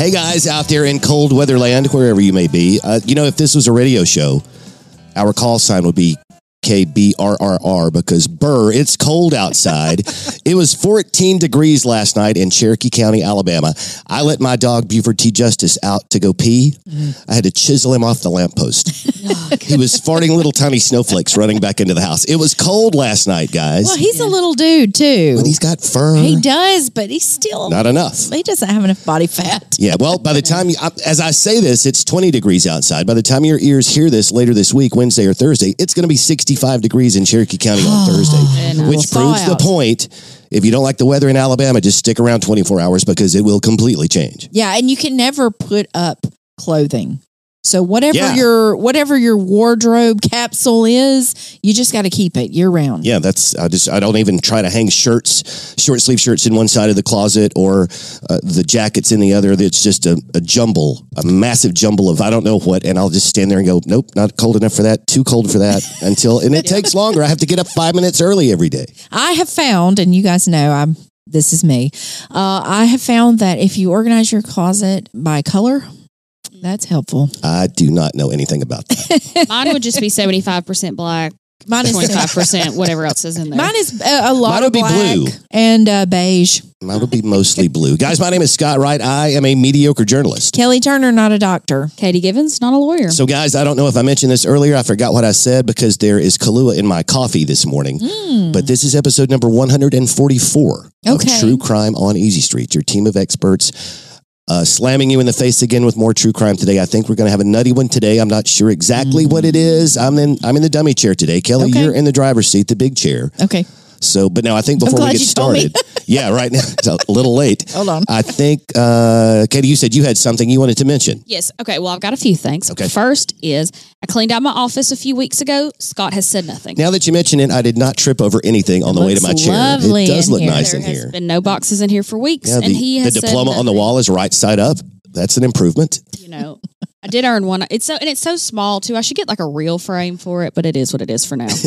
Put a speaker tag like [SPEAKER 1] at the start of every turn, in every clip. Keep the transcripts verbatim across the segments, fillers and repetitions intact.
[SPEAKER 1] Hey guys out there in cold weather land, wherever you may be. Uh, you know, if this was a radio show, our call sign would be K B R R R because burr, it's cold outside. It was fourteen degrees last night in Cherokee County, Alabama. I let my dog Buford T. Justice out to go pee. Mm-hmm. I had to chisel him off the lamppost. Oh, he was farting little tiny snowflakes running back into the house. It was cold last night, guys.
[SPEAKER 2] Well, he's yeah. a little dude too.
[SPEAKER 1] But he's got fur.
[SPEAKER 2] He does, but he's still
[SPEAKER 1] not enough.
[SPEAKER 2] He doesn't have enough body fat.
[SPEAKER 1] Yeah, well, by the time, you, as I say this, it's twenty degrees outside. By the time your ears hear this later this week, Wednesday or Thursday, it's going to be sixty-five degrees in Cherokee County on oh, Thursday, which proves the point. If you don't like the weather in Alabama, just stick around twenty-four hours because it will completely change.
[SPEAKER 2] Yeah, and you can never put up clothing. So whatever
[SPEAKER 1] yeah.
[SPEAKER 2] your whatever your wardrobe capsule is, you just got to keep it year round.
[SPEAKER 1] Yeah, that's I just I don't even try to hang shirts, short sleeve shirts in one side of the closet or uh, the jackets in the other. It's just a, a jumble, a massive jumble of I don't know what, and I'll just stand there and go, nope, not cold enough for that, too cold for that until and it yeah. takes longer. I have to get up five minutes early every day.
[SPEAKER 2] I have found, and you guys know I'm this is me. Uh, I have found that if you organize your closet by color. That's helpful.
[SPEAKER 1] I do not know anything about that.
[SPEAKER 3] Mine would just be seventy-five percent black.
[SPEAKER 2] Mine is
[SPEAKER 3] twenty-five percent whatever else is in there.
[SPEAKER 2] Mine is a, a lot
[SPEAKER 1] Mine would
[SPEAKER 2] of
[SPEAKER 1] be
[SPEAKER 2] black
[SPEAKER 1] blue.
[SPEAKER 2] and uh, beige.
[SPEAKER 1] Mine would be mostly blue. Guys, my name is Scott Wright. I am a mediocre journalist.
[SPEAKER 2] Kelly Turner, not a doctor.
[SPEAKER 3] Katie Givens, not a lawyer.
[SPEAKER 1] So, guys, I don't know if I mentioned this earlier. I forgot what I said because there is Kahlua in my coffee this morning. Mm. But this is episode number one hundred forty-four
[SPEAKER 2] okay.
[SPEAKER 1] of True Crime on Easy Street, your team of experts. Uh, slamming you in the face again with more true crime today. I think we're going to have a nutty one today. I'm not sure exactly mm. what it is. I'm in I'm in the dummy chair today. Kelly, okay. you're in the driver's seat, the big chair.
[SPEAKER 2] Okay.
[SPEAKER 1] So, but now I think before we get started, yeah, right now it's a little late.
[SPEAKER 2] Hold on.
[SPEAKER 1] I think, uh, Katie, you said you had something you wanted to mention.
[SPEAKER 3] Yes. Okay. Well, I've got a few things.
[SPEAKER 1] Okay.
[SPEAKER 3] First is I cleaned out my office a few weeks ago. Scott has said nothing.
[SPEAKER 1] Now that you mention it, I did not trip over anything on
[SPEAKER 2] it
[SPEAKER 1] the way to my chair. It does look
[SPEAKER 2] here.
[SPEAKER 1] nice
[SPEAKER 3] there
[SPEAKER 1] in
[SPEAKER 3] has
[SPEAKER 1] here.
[SPEAKER 3] Been no boxes in here for weeks,
[SPEAKER 1] yeah, the,
[SPEAKER 3] and he has
[SPEAKER 1] the diploma
[SPEAKER 3] said
[SPEAKER 1] on the wall is right side up. That's an improvement.
[SPEAKER 3] You know, I did earn one. It's so and it's so small too. I should get like a real frame for it, but it is what it is for now.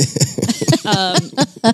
[SPEAKER 3] um,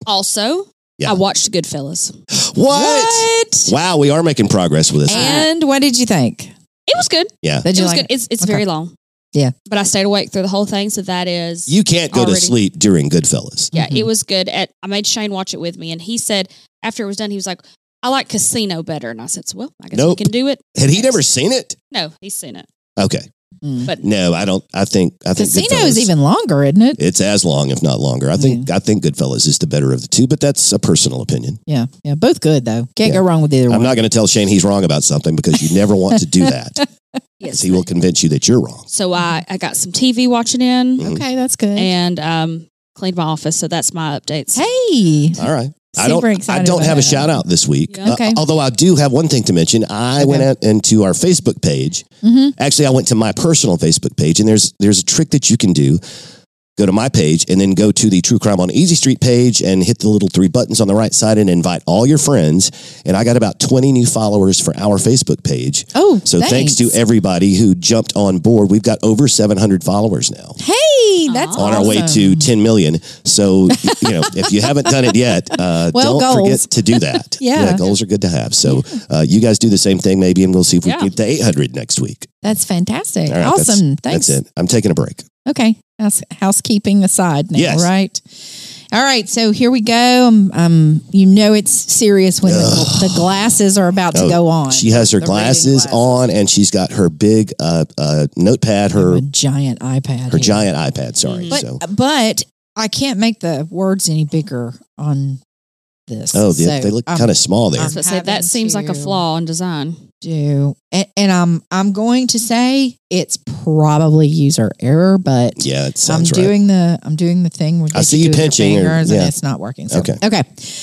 [SPEAKER 3] also, yeah. I watched Goodfellas.
[SPEAKER 1] What?
[SPEAKER 2] What?
[SPEAKER 1] Wow, we are making progress with this.
[SPEAKER 2] And what did you think?
[SPEAKER 3] It was good.
[SPEAKER 1] Yeah,
[SPEAKER 2] did
[SPEAKER 3] it
[SPEAKER 2] you
[SPEAKER 3] was
[SPEAKER 2] like
[SPEAKER 3] good.
[SPEAKER 2] it?
[SPEAKER 3] It's it's
[SPEAKER 2] okay.
[SPEAKER 3] very long.
[SPEAKER 2] Yeah,
[SPEAKER 3] but I stayed awake through the whole thing, so that is
[SPEAKER 1] you can't go
[SPEAKER 3] already,
[SPEAKER 1] to sleep during Goodfellas.
[SPEAKER 3] Yeah,
[SPEAKER 2] mm-hmm.
[SPEAKER 3] it was good. At I made Shane watch it with me, and he said after it was done, he was like, "I like Casino better," and I said, so, "Well, I guess
[SPEAKER 1] nope.
[SPEAKER 3] we can do it."
[SPEAKER 1] Had he never seen it?
[SPEAKER 3] No, he's seen it.
[SPEAKER 1] Okay.
[SPEAKER 2] Mm.
[SPEAKER 3] But
[SPEAKER 1] no, I don't. I think I think
[SPEAKER 2] Casino
[SPEAKER 1] Goodfellas,
[SPEAKER 2] is even longer, isn't it?
[SPEAKER 1] It's as long, if not longer. I think. Mm. I think Goodfellas is the better of the two, but that's a personal opinion.
[SPEAKER 2] Yeah, yeah, both good though. Can't yeah. go wrong with either
[SPEAKER 1] I'm
[SPEAKER 2] one.
[SPEAKER 1] not going to tell Shane he's wrong about something because you never want to do that. Yes, he will convince you that you're wrong.
[SPEAKER 3] So I, I got some T V watching in.
[SPEAKER 2] Mm-hmm. Okay, that's good.
[SPEAKER 3] And um, cleaned my office, so that's my updates.
[SPEAKER 2] Hey,
[SPEAKER 1] all right. I
[SPEAKER 2] Super
[SPEAKER 1] don't. I don't have a shout out this week.
[SPEAKER 2] Yeah. Okay.
[SPEAKER 1] Uh, although I do have one thing to mention. I okay. went out into our Facebook page.
[SPEAKER 2] Mm-hmm.
[SPEAKER 1] Actually, I went to my personal Facebook page, and there's there's a trick that you can do. Go to my page and then go to the True Crime on Easy Street page and hit the little three buttons on the right side and invite all your friends. And I got about twenty new followers for our Facebook page.
[SPEAKER 2] Oh,
[SPEAKER 1] so
[SPEAKER 2] thanks,
[SPEAKER 1] thanks to everybody who jumped on board. We've got over seven hundred followers now.
[SPEAKER 2] Hey, that's
[SPEAKER 1] on
[SPEAKER 2] awesome.
[SPEAKER 1] our way to ten million. So, you know, if you haven't done it yet, uh,
[SPEAKER 2] well,
[SPEAKER 1] don't
[SPEAKER 2] goals.
[SPEAKER 1] forget to do that.
[SPEAKER 2] yeah.
[SPEAKER 1] yeah, goals are good to have. So uh, you guys do the same thing maybe, and we'll see if we yeah. can get to eight hundred next week.
[SPEAKER 2] That's fantastic.
[SPEAKER 1] Right,
[SPEAKER 2] awesome.
[SPEAKER 1] That's,
[SPEAKER 2] Thanks.
[SPEAKER 1] That's it. I'm taking a break.
[SPEAKER 2] Okay. House, housekeeping aside now,
[SPEAKER 1] yes.
[SPEAKER 2] right? All right. So here we go. Um, um you know it's serious when the, the glasses are about to
[SPEAKER 1] oh,
[SPEAKER 2] go on.
[SPEAKER 1] She has her glasses, glasses on, and she's got her big uh, uh, notepad, her
[SPEAKER 2] giant iPad.
[SPEAKER 1] Her
[SPEAKER 2] here.
[SPEAKER 1] giant iPad, sorry.
[SPEAKER 2] But,
[SPEAKER 1] so.
[SPEAKER 2] but I can't make the words any bigger on this.
[SPEAKER 1] Oh,
[SPEAKER 2] so
[SPEAKER 1] they, they look kind of small there.
[SPEAKER 3] I was going to say, that seems like a flaw in design.
[SPEAKER 2] Do and, and I'm I'm going to say it's probably user error, but
[SPEAKER 1] yeah, it
[SPEAKER 2] I'm
[SPEAKER 1] sounds
[SPEAKER 2] doing
[SPEAKER 1] right.
[SPEAKER 2] the I'm doing the thing where
[SPEAKER 1] I see you pinching, or,
[SPEAKER 2] and
[SPEAKER 1] yeah.
[SPEAKER 2] it's not working. So,
[SPEAKER 1] okay,
[SPEAKER 2] okay.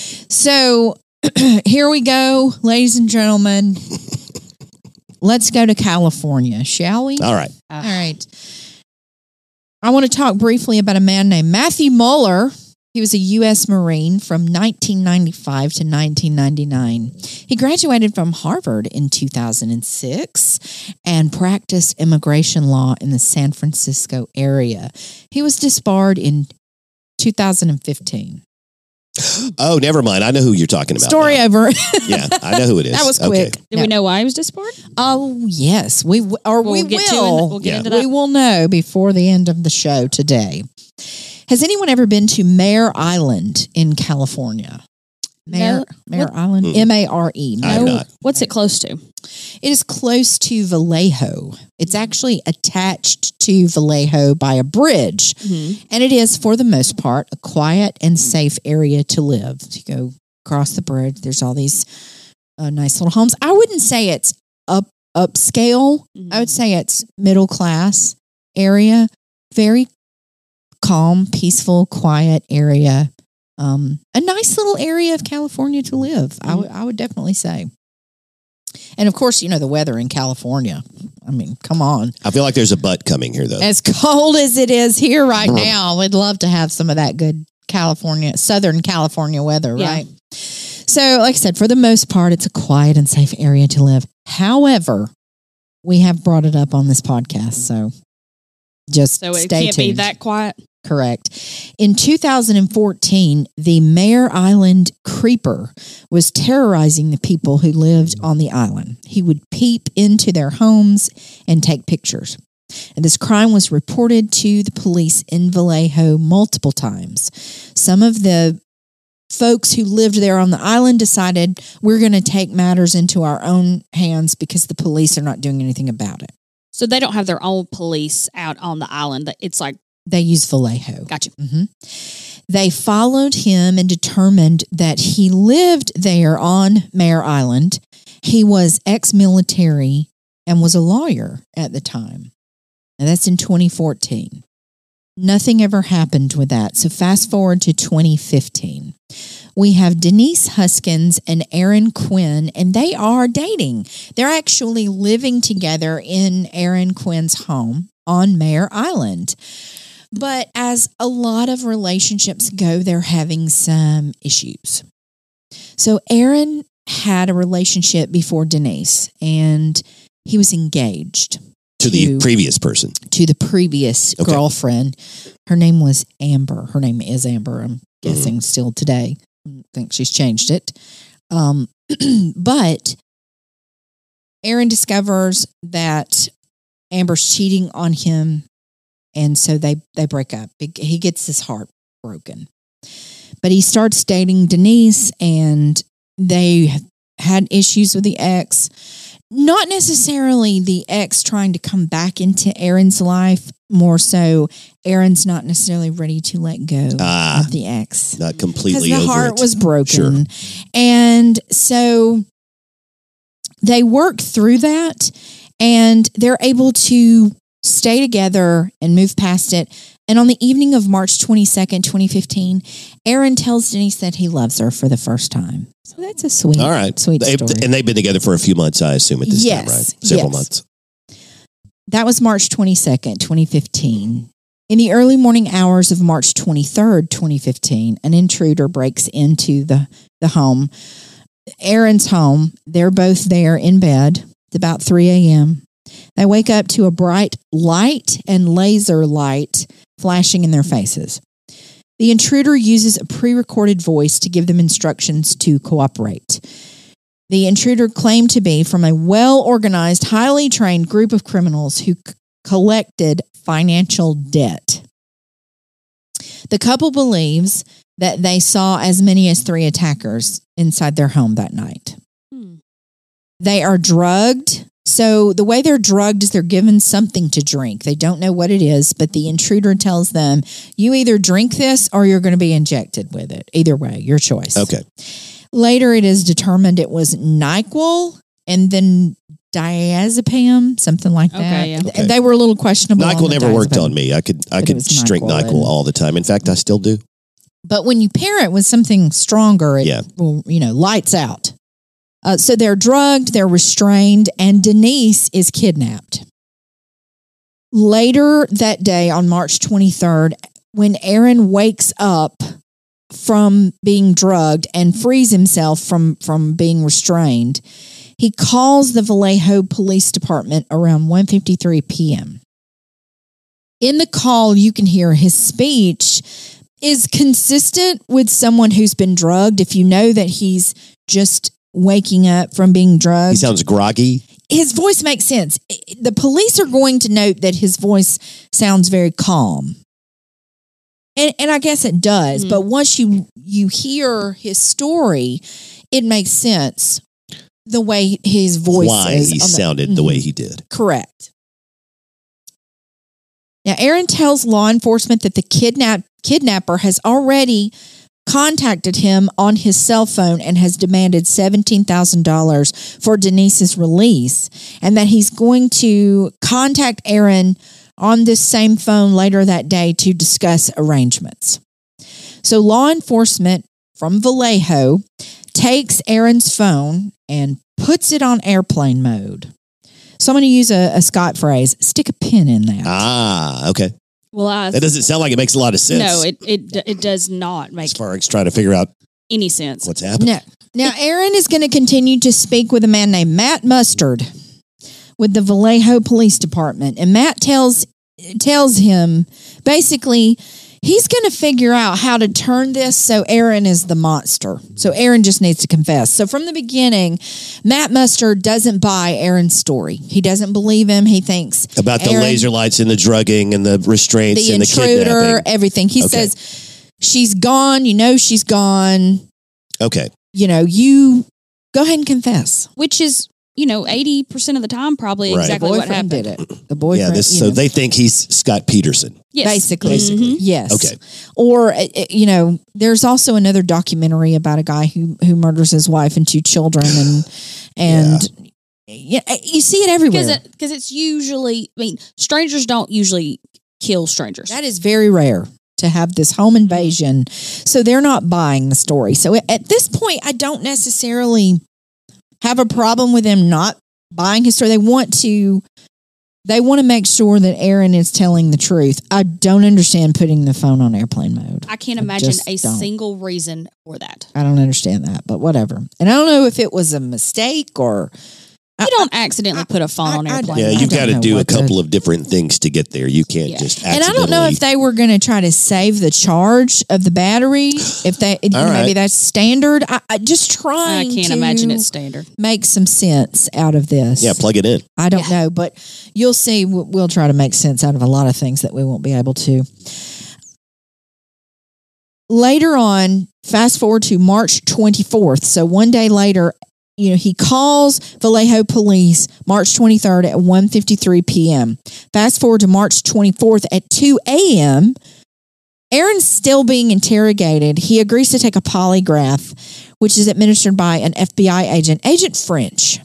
[SPEAKER 2] So here we go, ladies and gentlemen. Let's go to California, shall we?
[SPEAKER 1] All right.
[SPEAKER 2] All right. I want to talk briefly about a man named Matthew Mueller. He was a U S Marine from nineteen ninety-five to nineteen ninety-nine. He graduated from Harvard in two thousand six and practiced immigration law in the San Francisco area. He was disbarred in two thousand fifteen.
[SPEAKER 1] Oh, never mind. I know who you're talking about.
[SPEAKER 2] Story
[SPEAKER 1] now.
[SPEAKER 2] over.
[SPEAKER 1] Yeah, I know who it is.
[SPEAKER 2] That was
[SPEAKER 1] Okay.
[SPEAKER 2] quick.
[SPEAKER 3] Did we know why he was disbarred?
[SPEAKER 2] Oh yes, we w- or
[SPEAKER 3] We'll
[SPEAKER 2] we
[SPEAKER 3] get to
[SPEAKER 2] will.
[SPEAKER 3] it. We'll get
[SPEAKER 1] Yeah.
[SPEAKER 3] into that.
[SPEAKER 2] We will know before the end of the show today. Has anyone ever been to Mare Island in California? Mare,
[SPEAKER 3] No.
[SPEAKER 2] Mare
[SPEAKER 3] What-
[SPEAKER 2] Island,
[SPEAKER 1] Mm.
[SPEAKER 2] M A R E.
[SPEAKER 1] I have
[SPEAKER 2] No,
[SPEAKER 1] not.
[SPEAKER 3] What's it close to?
[SPEAKER 2] it is close to Vallejo. It's actually attached to Vallejo by a bridge,
[SPEAKER 3] Mm-hmm.
[SPEAKER 2] and it is, for the most part, a quiet and safe area to live. You go across the bridge. There's all these uh, nice little homes. I wouldn't say it's up upscale. I would say it's middle class area. Very calm, peaceful, quiet area. Um, a nice little area of California to live. I would I would definitely say. And of course, you know the weather in California. I mean, come on.
[SPEAKER 1] I feel like there's a butt coming here, though.
[SPEAKER 2] As cold as it is here right now, we'd love to have some of that good California, Southern California weather,
[SPEAKER 3] Yeah.
[SPEAKER 2] right? So, like I said, for the most part, it's a quiet and safe area to live. However, we have brought it up on this podcast, so just
[SPEAKER 3] So it
[SPEAKER 2] stay
[SPEAKER 3] can't
[SPEAKER 2] tuned.
[SPEAKER 3] be that quiet.
[SPEAKER 2] Correct. In two thousand fourteen, the Mare Island creeper was terrorizing the people who lived on the island. He would peep into their homes and take pictures. And this crime was reported to the police in Vallejo multiple times. Some of the folks who lived there on the island decided we're going to take matters into our own hands because the police are not doing anything about it.
[SPEAKER 3] So they don't have their own police out on the island. It's like,
[SPEAKER 2] They use Vallejo.
[SPEAKER 3] gotcha.
[SPEAKER 2] hmm They followed him and determined that he lived there on Mare Island. He was ex-military and was a lawyer at the time. And that's in twenty fourteen. Nothing ever happened with that. So fast forward to twenty fifteen. We have Denise Huskins and Aaron Quinn, and they are dating. They're actually living together in Aaron Quinn's home on Mare Island. But as a lot of relationships go, they're having some issues. So Aaron had a relationship before Denise, and he was engaged
[SPEAKER 1] to the previous person.
[SPEAKER 2] to the previous
[SPEAKER 1] Okay.
[SPEAKER 2] girlfriend. Her name was Amber. Her name is Amber, I'm guessing still today. I think she's changed it. Um, but Aaron discovers that Amber's cheating on him, and so they, they break up. He gets his heart broken. But he starts dating Denise, and they had issues with the ex. Not necessarily the ex trying to come back into Aaron's life, more so Aaron's not necessarily ready to let go
[SPEAKER 1] Ah,
[SPEAKER 2] of the ex.
[SPEAKER 1] Not
[SPEAKER 2] Because
[SPEAKER 1] completely
[SPEAKER 2] the
[SPEAKER 1] over
[SPEAKER 2] heart
[SPEAKER 1] it.
[SPEAKER 2] was broken.
[SPEAKER 1] Sure.
[SPEAKER 2] And so they work through that, and they're able to stay together and move past it. And on the evening of March twenty-second, twenty fifteen, Aaron tells Denise that he loves her for the first time. So that's a sweet,
[SPEAKER 1] All right.
[SPEAKER 2] sweet
[SPEAKER 1] They've-
[SPEAKER 2] story.
[SPEAKER 1] And they've been together for a few months, I assume, at this
[SPEAKER 2] Yes,
[SPEAKER 1] time, right? Several
[SPEAKER 2] yes.
[SPEAKER 1] months.
[SPEAKER 2] That was March twenty-second, twenty fifteen. In the early morning hours of March twenty-third, twenty fifteen, an intruder breaks into the, the home, Aaron's home. They're both there in bed. It's about three a.m. They wake up to a bright light and laser light flashing in their faces. The intruder uses a pre-recorded voice to give them instructions to cooperate. The intruder claimed to be from a well-organized, highly trained group of criminals who c- collected financial debt. The couple believes that they saw as many as three attackers inside their home that night.
[SPEAKER 3] Hmm.
[SPEAKER 2] They are drugged. So the way they're drugged is they're given something to drink. They don't know what it is, but the intruder tells them, you either drink this or you're going to be injected with it. Either way, your choice.
[SPEAKER 1] Okay.
[SPEAKER 2] Later, it is determined it was NyQuil and then diazepam, something like that.
[SPEAKER 3] Okay, yeah.
[SPEAKER 1] Okay.
[SPEAKER 2] They were a little questionable. on
[SPEAKER 1] NyQuil
[SPEAKER 2] the
[SPEAKER 1] never worked
[SPEAKER 2] diazepam.
[SPEAKER 1] on me. I could I
[SPEAKER 2] But it
[SPEAKER 1] could
[SPEAKER 2] was
[SPEAKER 1] just drink
[SPEAKER 2] NyQuil
[SPEAKER 1] NyQuil
[SPEAKER 2] and-
[SPEAKER 1] all the time. In fact, I still do.
[SPEAKER 2] But when you pair it with something stronger, it
[SPEAKER 1] Yeah.
[SPEAKER 2] will, you know, lights out. Uh, so they're drugged, they're restrained, and Denise is kidnapped. Later that day on March twenty-third, when Aaron wakes up from being drugged and frees himself from, from being restrained, he calls the Vallejo Police Department around one fifty-three p.m. In the call, you can hear his speech is consistent with someone who's been drugged. If you know that he's just waking up from being drugged.
[SPEAKER 1] He sounds groggy.
[SPEAKER 2] His voice makes sense. The police are going to note that his voice sounds very calm. And and I guess it does, mm-hmm. but once you you hear his story, it makes sense the way his voice
[SPEAKER 1] Why
[SPEAKER 2] is.
[SPEAKER 1] he
[SPEAKER 2] the,
[SPEAKER 1] sounded
[SPEAKER 2] mm-hmm.
[SPEAKER 1] the way he did.
[SPEAKER 2] Correct. Now, Aaron tells law enforcement that the kidnap kidnapper has already contacted him on his cell phone and has demanded seventeen thousand dollars for Denise's release, and that he's going to contact Aaron on this same phone later that day to discuss arrangements. So law enforcement from Vallejo takes Aaron's phone and puts it on airplane mode. So I'm going to use a, a Scott phrase, stick a pin in that.
[SPEAKER 1] Ah, okay.
[SPEAKER 3] Well, I,
[SPEAKER 1] that doesn't sound like it makes a lot of sense.
[SPEAKER 3] No, it it, it does not make
[SPEAKER 1] as far as trying to figure out
[SPEAKER 3] any sense.
[SPEAKER 1] What's happening?
[SPEAKER 2] No. Now, Aaron is going to continue to speak with a man named Matt Mustard with the Vallejo Police Department. And Matt tells tells him basically he's going to figure out how to turn this so Aaron is the monster. So Aaron just needs to confess. So from the beginning, Matt Mustard doesn't buy Aaron's story. He doesn't believe him. He thinks
[SPEAKER 1] about the
[SPEAKER 2] Aaron,
[SPEAKER 1] laser lights and the drugging and the restraints
[SPEAKER 2] the
[SPEAKER 1] and
[SPEAKER 2] intruder,
[SPEAKER 1] the kidnapping.
[SPEAKER 2] Everything. He okay. says she's gone. You know she's gone.
[SPEAKER 1] Okay.
[SPEAKER 2] You know, you go ahead and confess.
[SPEAKER 3] Which is, you know, eighty percent of the time probably
[SPEAKER 2] right.
[SPEAKER 3] exactly what happened.
[SPEAKER 2] Did it. The boyfriend.
[SPEAKER 1] Yeah, this, so
[SPEAKER 2] know.
[SPEAKER 1] they think he's Scott Peterson.
[SPEAKER 3] Yes.
[SPEAKER 2] Basically.
[SPEAKER 1] Basically.
[SPEAKER 2] Mm-hmm. Yes.
[SPEAKER 1] Okay.
[SPEAKER 2] Or, you know, there's also another documentary about a guy who, who murders his wife and two children. And, and yeah. you, you see it everywhere.
[SPEAKER 3] Because it, it's usually, I mean, strangers don't usually kill strangers.
[SPEAKER 2] That is very rare to have this home invasion. So they're not buying the story. So at this point, I don't necessarily have a problem with them not buying his story. They want to, they want to make sure that Aaron is telling the truth. I don't understand putting the phone on airplane mode.
[SPEAKER 3] I can't imagine a don't. single reason for that.
[SPEAKER 2] I don't understand that, but whatever. And I don't know if it was a mistake or
[SPEAKER 3] you I, don't accidentally I, put a phone I, on airplane.
[SPEAKER 1] Yeah, you got to do a couple to, of different things to get there. You can't yeah. just accidentally.
[SPEAKER 2] And I don't know if they were going to try to save the charge of the battery. If they you know, right. maybe that's standard. I, I just trying.
[SPEAKER 3] I can't
[SPEAKER 2] to
[SPEAKER 3] imagine it's standard.
[SPEAKER 2] Make some sense out of this.
[SPEAKER 1] Yeah, plug it in.
[SPEAKER 2] I don't
[SPEAKER 3] yeah.
[SPEAKER 2] know, but you'll see. We'll, we'll try to make sense out of a lot of things that we won't be able to. Later on, fast forward to March twenty-fourth. So one day later. You know, he calls Vallejo police March twenty-third at one fifty-three p.m. Fast forward to March twenty-fourth at two a.m. Aaron's still being interrogated. He agrees to take a polygraph, which is administered by an F B I agent, Agent French.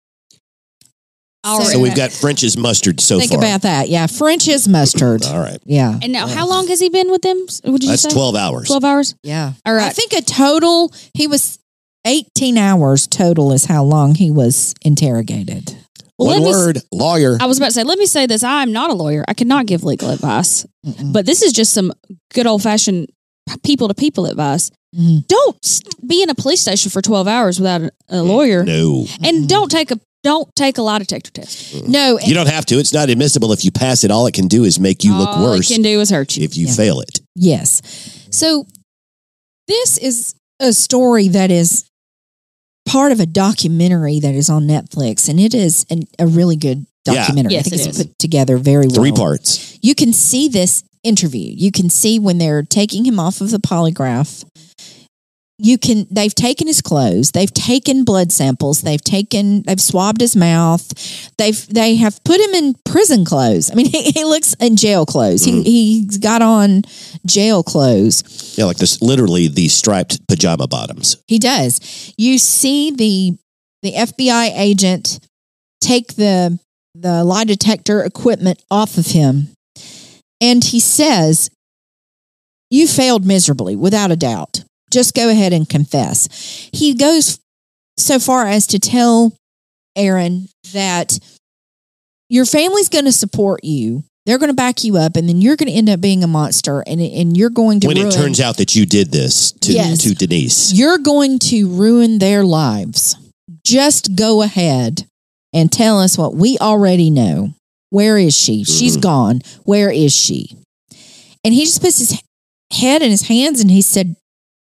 [SPEAKER 1] So, so we've got French's mustard so
[SPEAKER 2] Think
[SPEAKER 1] far.
[SPEAKER 2] Think about that. Yeah, French's mustard.
[SPEAKER 1] All right.
[SPEAKER 2] Yeah.
[SPEAKER 3] And now, how long has he been with them? Would you
[SPEAKER 1] That's
[SPEAKER 3] say?
[SPEAKER 1] twelve hours.
[SPEAKER 3] twelve hours?
[SPEAKER 2] Yeah.
[SPEAKER 3] All right.
[SPEAKER 2] I think a total, he was... eighteen hours total is how long he was interrogated.
[SPEAKER 1] Well, One word, s- lawyer.
[SPEAKER 3] I was about to say, let me say this. I am not a lawyer. I cannot give legal advice. Mm-mm. But this is just some good old-fashioned people-to-people advice. Mm-hmm. Don't be in a police station for twelve hours without a, a lawyer.
[SPEAKER 1] No.
[SPEAKER 3] And mm-hmm. don't take a don't take a lie detector test.
[SPEAKER 1] Mm-hmm.
[SPEAKER 2] No.
[SPEAKER 1] You don't have to. It's not admissible. If you pass it, all it can do is make you look
[SPEAKER 3] all
[SPEAKER 1] worse.
[SPEAKER 3] All it can do is hurt you.
[SPEAKER 1] If you
[SPEAKER 2] yeah.
[SPEAKER 1] fail it.
[SPEAKER 2] Yes. So this is a story that is part of a documentary that is on Netflix, and it is an, a really good documentary.
[SPEAKER 3] Yeah. Yes,
[SPEAKER 2] I think
[SPEAKER 3] it
[SPEAKER 2] it's
[SPEAKER 3] is.
[SPEAKER 2] put together very well.
[SPEAKER 1] Three parts.
[SPEAKER 2] You can see this interview. You can see when they're taking him off of the polygraph. You can. They've taken his clothes. They've taken blood samples. They've taken. They've swabbed his mouth. They've. They have put him in prison clothes. I mean, he, he looks in jail clothes. Mm-hmm. He he's got on jail clothes.
[SPEAKER 1] Yeah, like this. Literally, the striped pajama bottoms.
[SPEAKER 2] He does. You see the the F B I agent take the the lie detector equipment off of him, and he says, "You failed miserably, without a doubt. Just go ahead and confess." He goes so far as to tell Aaron that your family's going to support you. They're going to back you up, and then you're going to end up being a monster, and and you're going to
[SPEAKER 1] when
[SPEAKER 2] ruin,
[SPEAKER 1] it turns out that you did this to
[SPEAKER 2] yes,
[SPEAKER 1] to Denise.
[SPEAKER 2] You're going to ruin their lives. Just go ahead and tell us what we already know. Where is she? Mm-hmm. She's gone. Where is she? And he just puts his head in his hands and he said,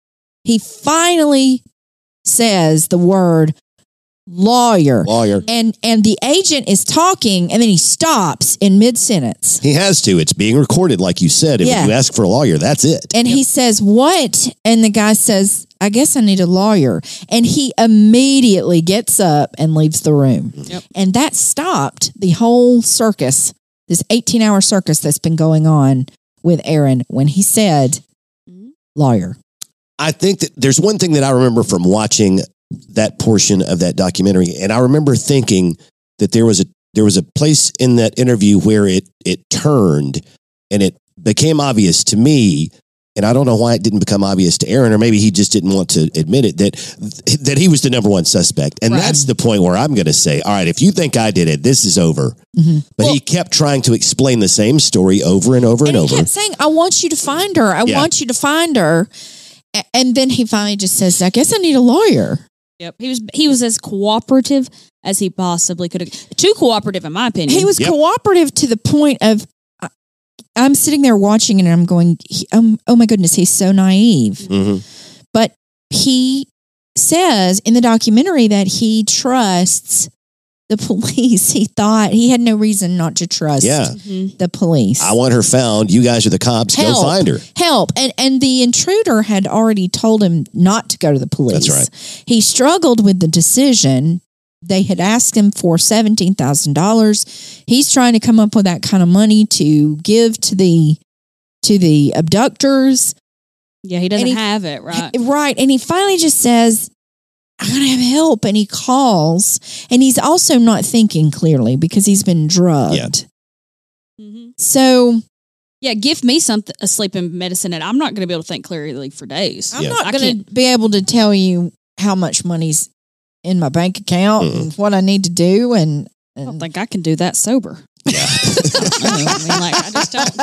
[SPEAKER 2] he finally says the word lawyer.
[SPEAKER 1] Lawyer.
[SPEAKER 2] And and the agent is talking and then he stops in mid-sentence.
[SPEAKER 1] He has to. It's being recorded, like you said. If
[SPEAKER 2] Yeah.
[SPEAKER 1] you ask for a lawyer, that's it.
[SPEAKER 2] And he says, what? And the guy says, I guess I need a lawyer. And he immediately gets up and leaves the room.
[SPEAKER 3] Yep.
[SPEAKER 2] And that stopped the whole circus, this eighteen-hour circus that's been going on with Aaron when he said, lawyer.
[SPEAKER 1] I think that there's one thing that I remember from watching that portion of that documentary, and I remember thinking that there was a there was a place in that interview where it it turned and it became obvious to me, and I don't know why it didn't become obvious to Aaron, or maybe he just didn't want to admit it, that that he was the number one suspect. And
[SPEAKER 2] Right.
[SPEAKER 1] that's the point where I'm going to say, all right, if you think I did it, this is over.
[SPEAKER 2] Mm-hmm.
[SPEAKER 1] But
[SPEAKER 2] Well-
[SPEAKER 1] he kept trying to explain the same story over and over and,
[SPEAKER 2] And he
[SPEAKER 1] over.
[SPEAKER 2] kept saying, I want you to find her. I
[SPEAKER 1] Yeah.
[SPEAKER 2] want you to find her. A- And then he finally just says, I guess I need a lawyer.
[SPEAKER 3] Yep. He was he was as cooperative as he possibly could have. Too cooperative, in my opinion.
[SPEAKER 2] He was
[SPEAKER 1] Yep.
[SPEAKER 2] cooperative to the point of, I- I'm sitting there watching and I'm going, he, um, oh my goodness, he's so naive.
[SPEAKER 1] Mhm.
[SPEAKER 2] But he says in the documentary that he trusts the police. He thought he had no reason not to trust
[SPEAKER 1] Yeah.
[SPEAKER 3] Mhm.
[SPEAKER 2] the police.
[SPEAKER 1] I want her found. You guys are the cops. Go
[SPEAKER 2] Help.
[SPEAKER 1] find her.
[SPEAKER 2] Help. And and the intruder had already told him not to go to the police.
[SPEAKER 1] That's right.
[SPEAKER 2] He struggled with the decision. They had asked him for seventeen thousand dollars. He's trying to come up with that kind of money to give to the to the abductors.
[SPEAKER 3] Yeah, he doesn't
[SPEAKER 2] And he-
[SPEAKER 3] have it, right?
[SPEAKER 2] Right. And he finally just says, I'm going to have help. And he calls. And he's also not thinking clearly because he's been drugged.
[SPEAKER 3] Mhm.
[SPEAKER 2] So
[SPEAKER 3] Yeah, give me something a sleeping medicine, and I'm not going to be able to think clearly for days.
[SPEAKER 2] I'm
[SPEAKER 1] Yeah.
[SPEAKER 2] not
[SPEAKER 3] I
[SPEAKER 2] going
[SPEAKER 3] can't-
[SPEAKER 2] to be able to tell you how much money's in my bank account
[SPEAKER 1] Mm-mm.
[SPEAKER 2] and what I need to do. And,
[SPEAKER 3] I don't
[SPEAKER 2] and
[SPEAKER 3] think I can do that sober.
[SPEAKER 1] Yeah.
[SPEAKER 3] I mean, like, I just don't.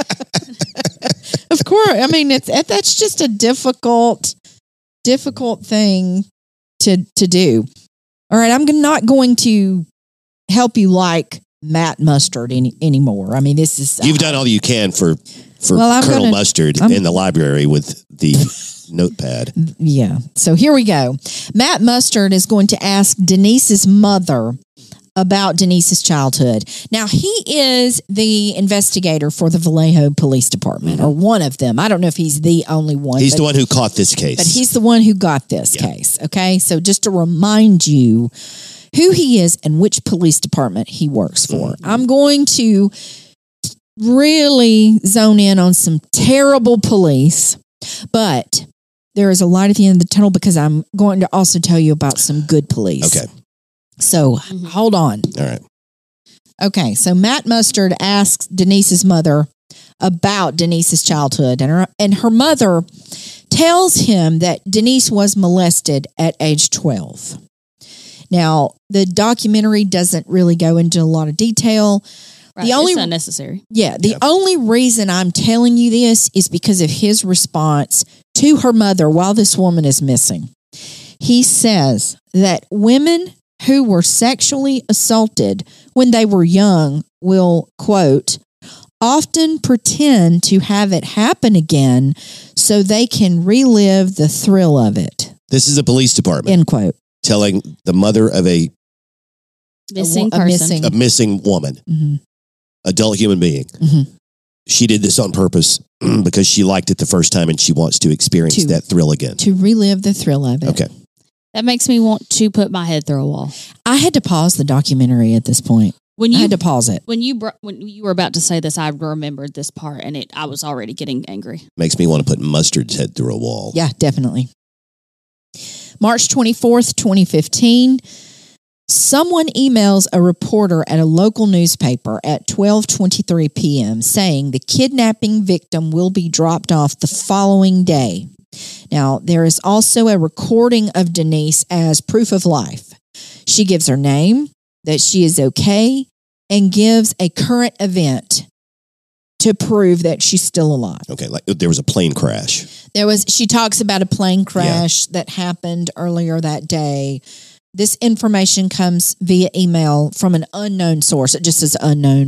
[SPEAKER 2] of course, I mean, it's that's just a difficult, difficult thing to to do. All right, I'm not going to help you like Matt Mustard any anymore. I mean, this is
[SPEAKER 1] You've done all you can for for
[SPEAKER 2] Well, I'm
[SPEAKER 1] Colonel
[SPEAKER 2] gonna-
[SPEAKER 1] Mustard
[SPEAKER 2] I'm-
[SPEAKER 1] in the library with the notepad.
[SPEAKER 2] Yeah. So here we go. Matt Mustard is going to ask Denise's mother about Denise's childhood. Now, he is the investigator for the Vallejo Police Department, or one of them. I don't know if he's the only one.
[SPEAKER 1] He's
[SPEAKER 2] but,
[SPEAKER 1] the one who caught this case.
[SPEAKER 2] but he's the one who got this
[SPEAKER 1] Yeah.
[SPEAKER 2] case. Okay. So just to remind you who he is and which police department he works for.
[SPEAKER 1] Mm-hmm.
[SPEAKER 2] I'm going to really zone in on some terrible police, but there is a light at the end of the tunnel because I'm going to also tell you about some good police.
[SPEAKER 1] Okay.
[SPEAKER 2] So
[SPEAKER 3] Mhm.
[SPEAKER 2] hold on.
[SPEAKER 1] All right.
[SPEAKER 2] Okay. So Matt Mustard asks Denise's mother about Denise's childhood, and her, and her mother tells him that Denise was molested at age twelve. Now, the documentary doesn't really go into a lot of detail.
[SPEAKER 3] Right,
[SPEAKER 2] The only-
[SPEAKER 3] it's unnecessary.
[SPEAKER 2] Yeah, the
[SPEAKER 1] Yeah.
[SPEAKER 2] only reason I'm telling you this is because of his response to her mother while this woman is missing. He says that women who were sexually assaulted when they were young will, quote, often pretend to have it happen again so they can relive the thrill of it,
[SPEAKER 1] This is a police department
[SPEAKER 2] end quote.
[SPEAKER 1] telling the mother of a,
[SPEAKER 3] Missing
[SPEAKER 2] a
[SPEAKER 3] person.
[SPEAKER 2] missing-
[SPEAKER 1] a missing woman,
[SPEAKER 2] Mhm.
[SPEAKER 1] adult human being.
[SPEAKER 2] Mhm.
[SPEAKER 1] She did this on purpose because she liked it the first time and she wants to experience
[SPEAKER 2] To-
[SPEAKER 1] that thrill again.
[SPEAKER 2] To relive the thrill of it.
[SPEAKER 1] Okay.
[SPEAKER 3] That makes me want to put my head through a wall.
[SPEAKER 2] I had to pause the documentary at this point.
[SPEAKER 3] When
[SPEAKER 2] I
[SPEAKER 3] you
[SPEAKER 2] had to pause it.
[SPEAKER 3] when you br- when you were about to say this, I remembered this part, and it I was already getting angry.
[SPEAKER 1] Makes me want to put Mustard's head through a wall.
[SPEAKER 2] Yeah, definitely. March twenty-fourth, twenty fifteen. Someone emails a reporter at a local newspaper at twelve twenty-three p.m. saying the kidnapping victim will be dropped off the following day. Now, there is also a recording of Denise as proof of life. She gives her name, that she is okay, and gives a current event to prove that she's still alive.
[SPEAKER 1] Okay. Like there was a plane crash.
[SPEAKER 2] There was, she talks about a plane crash that happened earlier that day. This information comes via email from an unknown source. It just says unknown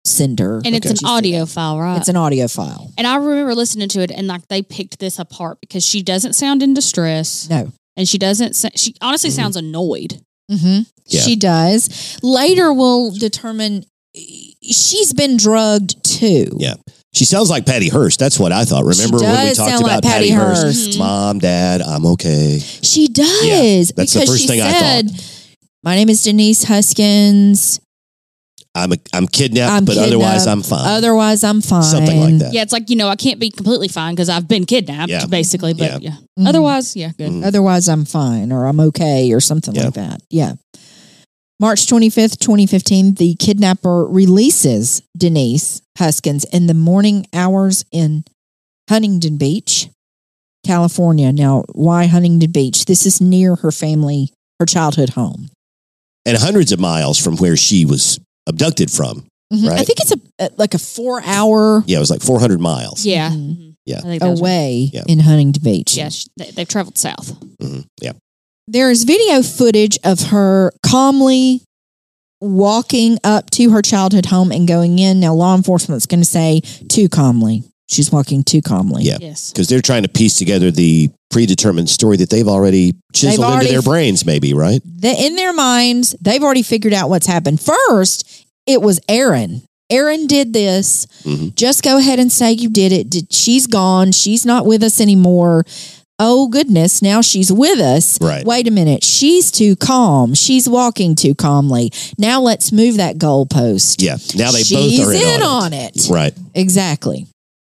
[SPEAKER 2] sender.
[SPEAKER 3] And it's
[SPEAKER 2] Did
[SPEAKER 3] an
[SPEAKER 2] you see
[SPEAKER 3] audio
[SPEAKER 2] that?
[SPEAKER 3] file, right?
[SPEAKER 2] It's an audio file.
[SPEAKER 3] And I remember listening to it, and like they picked this apart because she doesn't sound in distress,
[SPEAKER 2] No.
[SPEAKER 3] and she doesn't. sa- She honestly
[SPEAKER 1] Mm-hmm.
[SPEAKER 3] sounds annoyed.
[SPEAKER 2] Mm-hmm.
[SPEAKER 1] Yeah.
[SPEAKER 2] She does. Later, we'll determine she's been drugged too.
[SPEAKER 1] Yeah. She sounds like Patty Hearst. That's what I thought. Remember
[SPEAKER 2] She
[SPEAKER 1] when we
[SPEAKER 2] does
[SPEAKER 1] talked
[SPEAKER 2] sound like
[SPEAKER 1] about
[SPEAKER 2] Patty
[SPEAKER 1] Patty Hearst?
[SPEAKER 2] Hurst.
[SPEAKER 1] Mom, Dad, I'm okay.
[SPEAKER 2] She does.
[SPEAKER 1] Yeah, that's the
[SPEAKER 2] because
[SPEAKER 1] first
[SPEAKER 2] she
[SPEAKER 1] thing I
[SPEAKER 2] said, my name is Denise Huskins.
[SPEAKER 1] I'm a, I'm kidnapped,
[SPEAKER 2] I'm
[SPEAKER 1] but
[SPEAKER 2] kidnapped.
[SPEAKER 1] otherwise I'm fine.
[SPEAKER 2] Otherwise, I'm fine.
[SPEAKER 1] Something like that.
[SPEAKER 3] Yeah, it's like, you know, I can't be completely fine because I've been kidnapped,
[SPEAKER 1] Yeah.
[SPEAKER 3] basically. But
[SPEAKER 1] Yeah.
[SPEAKER 3] yeah,
[SPEAKER 2] Mhm.
[SPEAKER 3] otherwise, yeah, good.
[SPEAKER 1] Mhm.
[SPEAKER 2] Otherwise, I'm fine or I'm okay or something
[SPEAKER 1] Yeah.
[SPEAKER 2] like that. Yeah. March twenty-fifth, twenty fifteen, the kidnapper releases Denise Huskins in the morning hours in Huntington Beach, California. Now, why Huntington Beach? This is near her family, her childhood home.
[SPEAKER 1] And hundreds of miles from where she was abducted from.
[SPEAKER 2] Mhm. I
[SPEAKER 1] Right.
[SPEAKER 2] think it's a, a like a four hour
[SPEAKER 1] Yeah, it was like four hundred miles.
[SPEAKER 3] Yeah,
[SPEAKER 2] Mhm.
[SPEAKER 3] Mhm.
[SPEAKER 1] Yeah.
[SPEAKER 3] I think that's right.
[SPEAKER 2] away
[SPEAKER 1] Yeah.
[SPEAKER 2] in Huntington Beach.
[SPEAKER 3] Yeah, she, they, they've traveled south.
[SPEAKER 1] Mhm. Yeah.
[SPEAKER 2] There is video footage of her calmly walking up to her childhood home and going in. Now, law enforcement's going to say too calmly. She's walking too calmly.
[SPEAKER 1] Yeah.
[SPEAKER 3] Yes.
[SPEAKER 1] Because they're trying to piece together the predetermined story that they've already chiseled
[SPEAKER 2] already-
[SPEAKER 1] into their brains, maybe, right?
[SPEAKER 2] The, in their minds, they've already figured out what's happened. First, it was Aaron. Aaron did this.
[SPEAKER 1] Mhm.
[SPEAKER 2] Just go ahead and say you did it. Did, she's gone. She's not with us anymore. Oh, goodness. Now she's with us.
[SPEAKER 1] Right.
[SPEAKER 2] Wait a minute. She's too calm. She's walking too calmly. Now let's move that goalpost.
[SPEAKER 1] Yeah. Now they
[SPEAKER 2] She's
[SPEAKER 1] both are in,
[SPEAKER 2] in
[SPEAKER 1] on,
[SPEAKER 2] on it.
[SPEAKER 1] it. Right.
[SPEAKER 2] Exactly.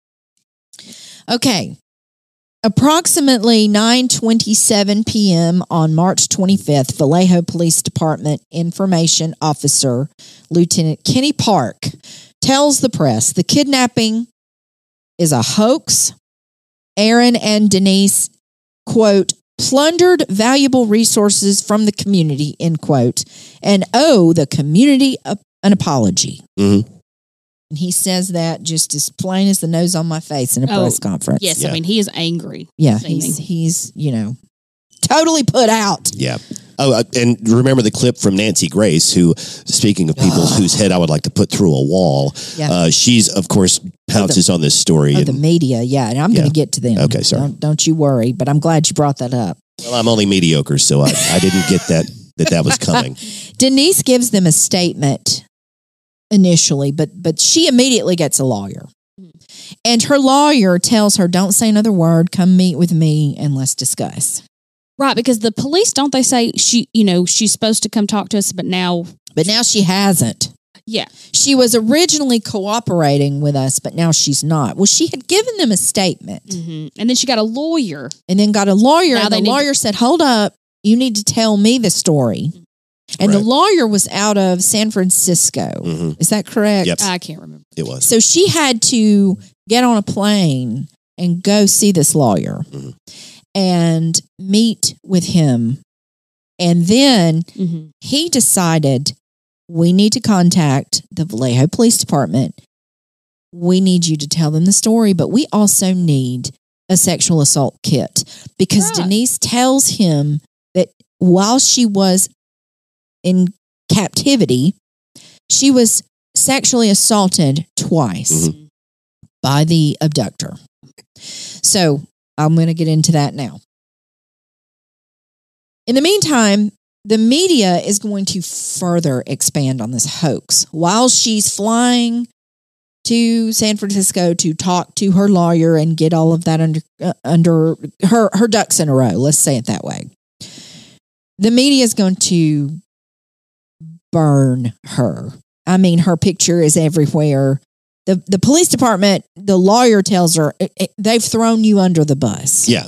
[SPEAKER 2] Okay. Approximately nine twenty-seven p.m. on March twenty-fifth, Vallejo Police Department Information Officer Lieutenant Kenny Park tells the press the kidnapping is a hoax. Aaron and Denise, quote, plundered valuable resources from the community, end quote, and owe the community a, an apology.
[SPEAKER 1] Mhm.
[SPEAKER 2] And he says that just as plain as the nose on my face in a
[SPEAKER 3] Oh,
[SPEAKER 2] press conference.
[SPEAKER 3] Yes,
[SPEAKER 1] Yeah.
[SPEAKER 3] I mean, he is angry.
[SPEAKER 2] Yeah,
[SPEAKER 3] seeming.
[SPEAKER 2] he's, he's, you know, totally put out.
[SPEAKER 1] Yeah. Oh, uh, and remember the clip from Nancy Grace, who, speaking of people whose head I would like to put through a wall,
[SPEAKER 2] Yeah.
[SPEAKER 1] uh, she's, of course, pounces on this story.
[SPEAKER 2] Oh,
[SPEAKER 1] and,
[SPEAKER 2] the media. Yeah, and I'm
[SPEAKER 1] Yeah.
[SPEAKER 2] going to get to them.
[SPEAKER 1] Okay, sorry.
[SPEAKER 2] Don't, don't you worry, but I'm glad you brought that up.
[SPEAKER 1] well, I'm only mediocre, so I, I didn't get that, that that was coming.
[SPEAKER 2] Denise gives them a statement initially, but but she immediately gets a lawyer. And her lawyer tells her, don't say another word, come meet with me and let's discuss.
[SPEAKER 3] Right, because the police, don't they say she, you know, she's supposed to come talk to us, but now,
[SPEAKER 2] But now she hasn't.
[SPEAKER 3] yeah.
[SPEAKER 2] She was originally cooperating with us, but now she's not. Well, she had given them a statement
[SPEAKER 3] hmm And then she got a lawyer.
[SPEAKER 2] and then got a lawyer.
[SPEAKER 3] Now
[SPEAKER 2] And
[SPEAKER 3] they
[SPEAKER 2] the
[SPEAKER 3] need to-
[SPEAKER 2] lawyer said, hold up, you need to tell me the story. And the
[SPEAKER 1] Right.
[SPEAKER 2] lawyer was out of San Francisco.
[SPEAKER 1] Mhm.
[SPEAKER 2] Is that correct?
[SPEAKER 1] Yep.
[SPEAKER 3] I can't remember.
[SPEAKER 1] It was.
[SPEAKER 2] So she had to get on a plane and go see this lawyer
[SPEAKER 1] Mhm.
[SPEAKER 2] and meet with him. And then
[SPEAKER 3] hmm
[SPEAKER 2] he decided, we need to contact the Vallejo Police Department. We need you to tell them the story, but we also need a sexual assault kit because
[SPEAKER 3] Right.
[SPEAKER 2] Denise tells him that while she was in captivity, she was sexually assaulted twice
[SPEAKER 1] Mhm.
[SPEAKER 2] by the abductor. So I'm going to get into that now. In the meantime, the media is going to further expand on this hoax. While she's flying to San Francisco to talk to her lawyer and get all of that under uh, under her her ducks in a row, let's say it that way. The media is going to burn her. I mean, her picture is everywhere. The the police department, the lawyer tells her, "It- it- they've thrown you under the bus."
[SPEAKER 1] Yeah.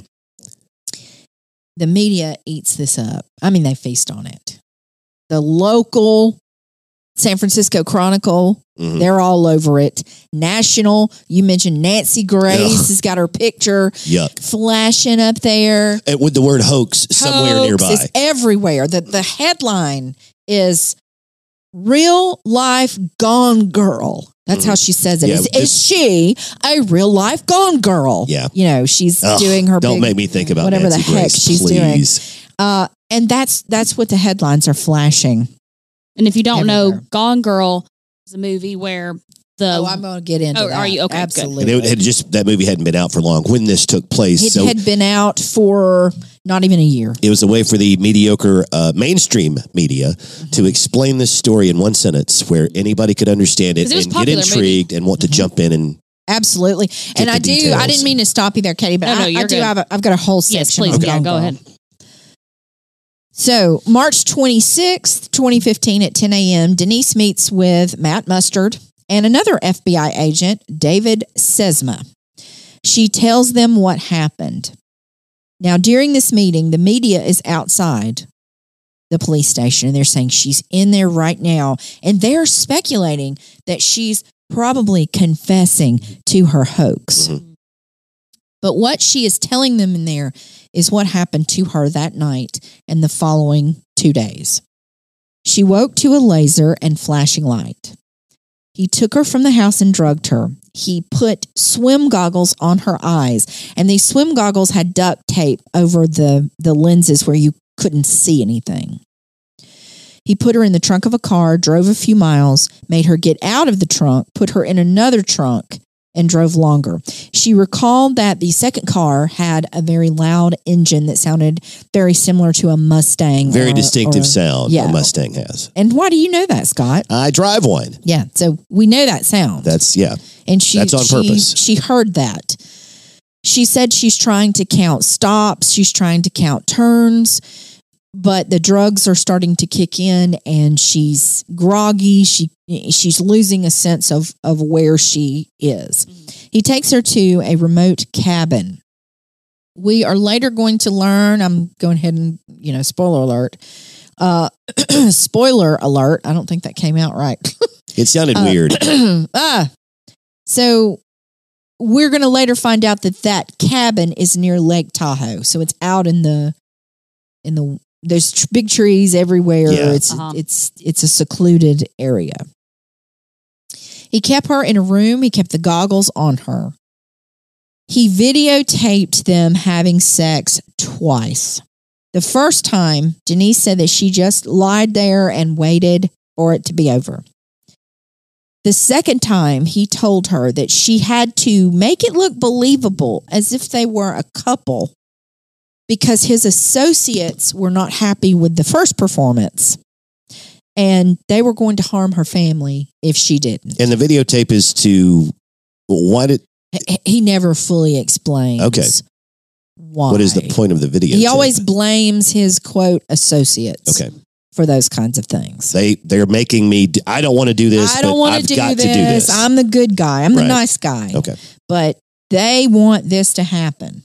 [SPEAKER 2] The media eats this up. I mean, they feast on it. The local San Francisco Chronicle,
[SPEAKER 1] Mhm.
[SPEAKER 2] they're all over it. National, you mentioned Nancy Grace
[SPEAKER 1] Ugh.
[SPEAKER 2] has got her picture
[SPEAKER 1] Yuck.
[SPEAKER 2] flashing up there.
[SPEAKER 1] And with the word hoax somewhere
[SPEAKER 2] Hoax
[SPEAKER 1] nearby.
[SPEAKER 2] is everywhere. The the headline is "Real Life Gone Girl." That's how she says it.
[SPEAKER 1] Yeah,
[SPEAKER 2] Is,
[SPEAKER 1] this-
[SPEAKER 2] is she a real life gone girl?
[SPEAKER 1] Yeah.
[SPEAKER 2] You know, she's
[SPEAKER 1] Ugh,
[SPEAKER 2] doing her
[SPEAKER 1] Don't
[SPEAKER 2] big,
[SPEAKER 1] make me think about
[SPEAKER 2] whatever
[SPEAKER 1] Nancy
[SPEAKER 2] the heck
[SPEAKER 1] Grace,
[SPEAKER 2] she's
[SPEAKER 1] please.
[SPEAKER 2] doing. Uh, and that's that's what the headlines are flashing.
[SPEAKER 3] And if you don't
[SPEAKER 2] Everywhere.
[SPEAKER 3] know, Gone Girl It's a movie where the.
[SPEAKER 2] Oh, I'm going to get into
[SPEAKER 3] Oh,
[SPEAKER 2] that.
[SPEAKER 3] are you? Okay, good.
[SPEAKER 2] Absolutely.
[SPEAKER 1] And it had just that movie hadn't been out for long when this took place.
[SPEAKER 2] It
[SPEAKER 1] so
[SPEAKER 2] had been out for not even a year.
[SPEAKER 1] it was a way for the mediocre uh, mainstream media to explain this story in one sentence where anybody could understand it
[SPEAKER 3] 'Cause it was
[SPEAKER 1] and
[SPEAKER 3] a
[SPEAKER 1] get
[SPEAKER 3] popular
[SPEAKER 1] intrigued and want to jump in and
[SPEAKER 2] Absolutely. And
[SPEAKER 1] the
[SPEAKER 2] I do, I
[SPEAKER 1] details.
[SPEAKER 2] didn't mean to stop you there, Katie, but
[SPEAKER 3] No, no,
[SPEAKER 2] I, I
[SPEAKER 3] you're
[SPEAKER 2] do
[SPEAKER 3] good.
[SPEAKER 2] have a, I've got a whole section.
[SPEAKER 3] Yes, please.
[SPEAKER 2] on
[SPEAKER 3] Yeah,
[SPEAKER 2] Gone
[SPEAKER 3] go
[SPEAKER 2] Girl.
[SPEAKER 3] ahead.
[SPEAKER 2] So, March twenty-sixth, twenty fifteen at ten a.m., Denise meets with Matt Mustard and another F B I agent, David Sesma. She tells them what happened. Now, during this meeting, the media is outside the police station, and they're saying she's in there right now, and they're speculating that she's probably confessing to her hoax.
[SPEAKER 1] Mhm.
[SPEAKER 2] But what she is telling them in there is what happened to her that night and the following two days. She woke to a laser and flashing light. He took her from the house and drugged her. He put swim goggles on her eyes, and these swim goggles had duct tape over the, the lenses where you couldn't see anything. He put her in the trunk of a car, drove a few miles, made her get out of the trunk, put her in another trunk, and drove longer. She recalled that the second car had a very loud engine that sounded very similar to a Mustang.
[SPEAKER 1] very
[SPEAKER 2] or-
[SPEAKER 1] distinctive
[SPEAKER 2] or-
[SPEAKER 1] sound
[SPEAKER 2] yeah.
[SPEAKER 1] a Mustang has.
[SPEAKER 2] And why do you know that, Scott?
[SPEAKER 1] I drive one.
[SPEAKER 2] Yeah, so we know that sound.
[SPEAKER 1] That's, yeah.
[SPEAKER 2] and she,
[SPEAKER 1] that's on
[SPEAKER 2] she,
[SPEAKER 1] purpose.
[SPEAKER 2] She heard that. She said she's trying to count stops. She's trying to count turns. But the drugs are starting to kick in, and she's groggy. She she's losing a sense of, of where she is. He takes her to a remote cabin. We are later going to learn. I'm going ahead and, you know, spoiler alert. Uh, spoiler alert. I don't think that came out right.
[SPEAKER 1] It sounded
[SPEAKER 2] Uh,
[SPEAKER 1] weird.
[SPEAKER 2] ah, so we're going to later find out that that cabin is near Lake Tahoe. So it's out in the in the there's tr- big trees everywhere.
[SPEAKER 1] Yeah.
[SPEAKER 2] It's
[SPEAKER 3] Uh-huh.
[SPEAKER 2] it's it's a secluded area. He kept her in a room. He kept the goggles on her. He videotaped them having sex twice. The first time, Denise said that she just lied there and waited for it to be over. The second time, he told her that she had to make it look believable as if they were a couple because his associates were not happy with the first performance and they were going to harm her family if she didn't.
[SPEAKER 1] And the videotape is to, why did,
[SPEAKER 2] H- He never fully explains
[SPEAKER 1] Okay.
[SPEAKER 2] why.
[SPEAKER 1] what is the point of the video?
[SPEAKER 2] He always blames his, quote, associates
[SPEAKER 1] Okay.
[SPEAKER 2] for those kinds of things.
[SPEAKER 1] They, they're making me, d- I don't want to do this,
[SPEAKER 2] I don't
[SPEAKER 1] but
[SPEAKER 2] want
[SPEAKER 1] I've
[SPEAKER 2] to do
[SPEAKER 1] got
[SPEAKER 2] this.
[SPEAKER 1] to do this.
[SPEAKER 2] I'm the good guy. I'm the
[SPEAKER 1] Right.
[SPEAKER 2] nice guy.
[SPEAKER 1] Okay.
[SPEAKER 2] But they want this to happen.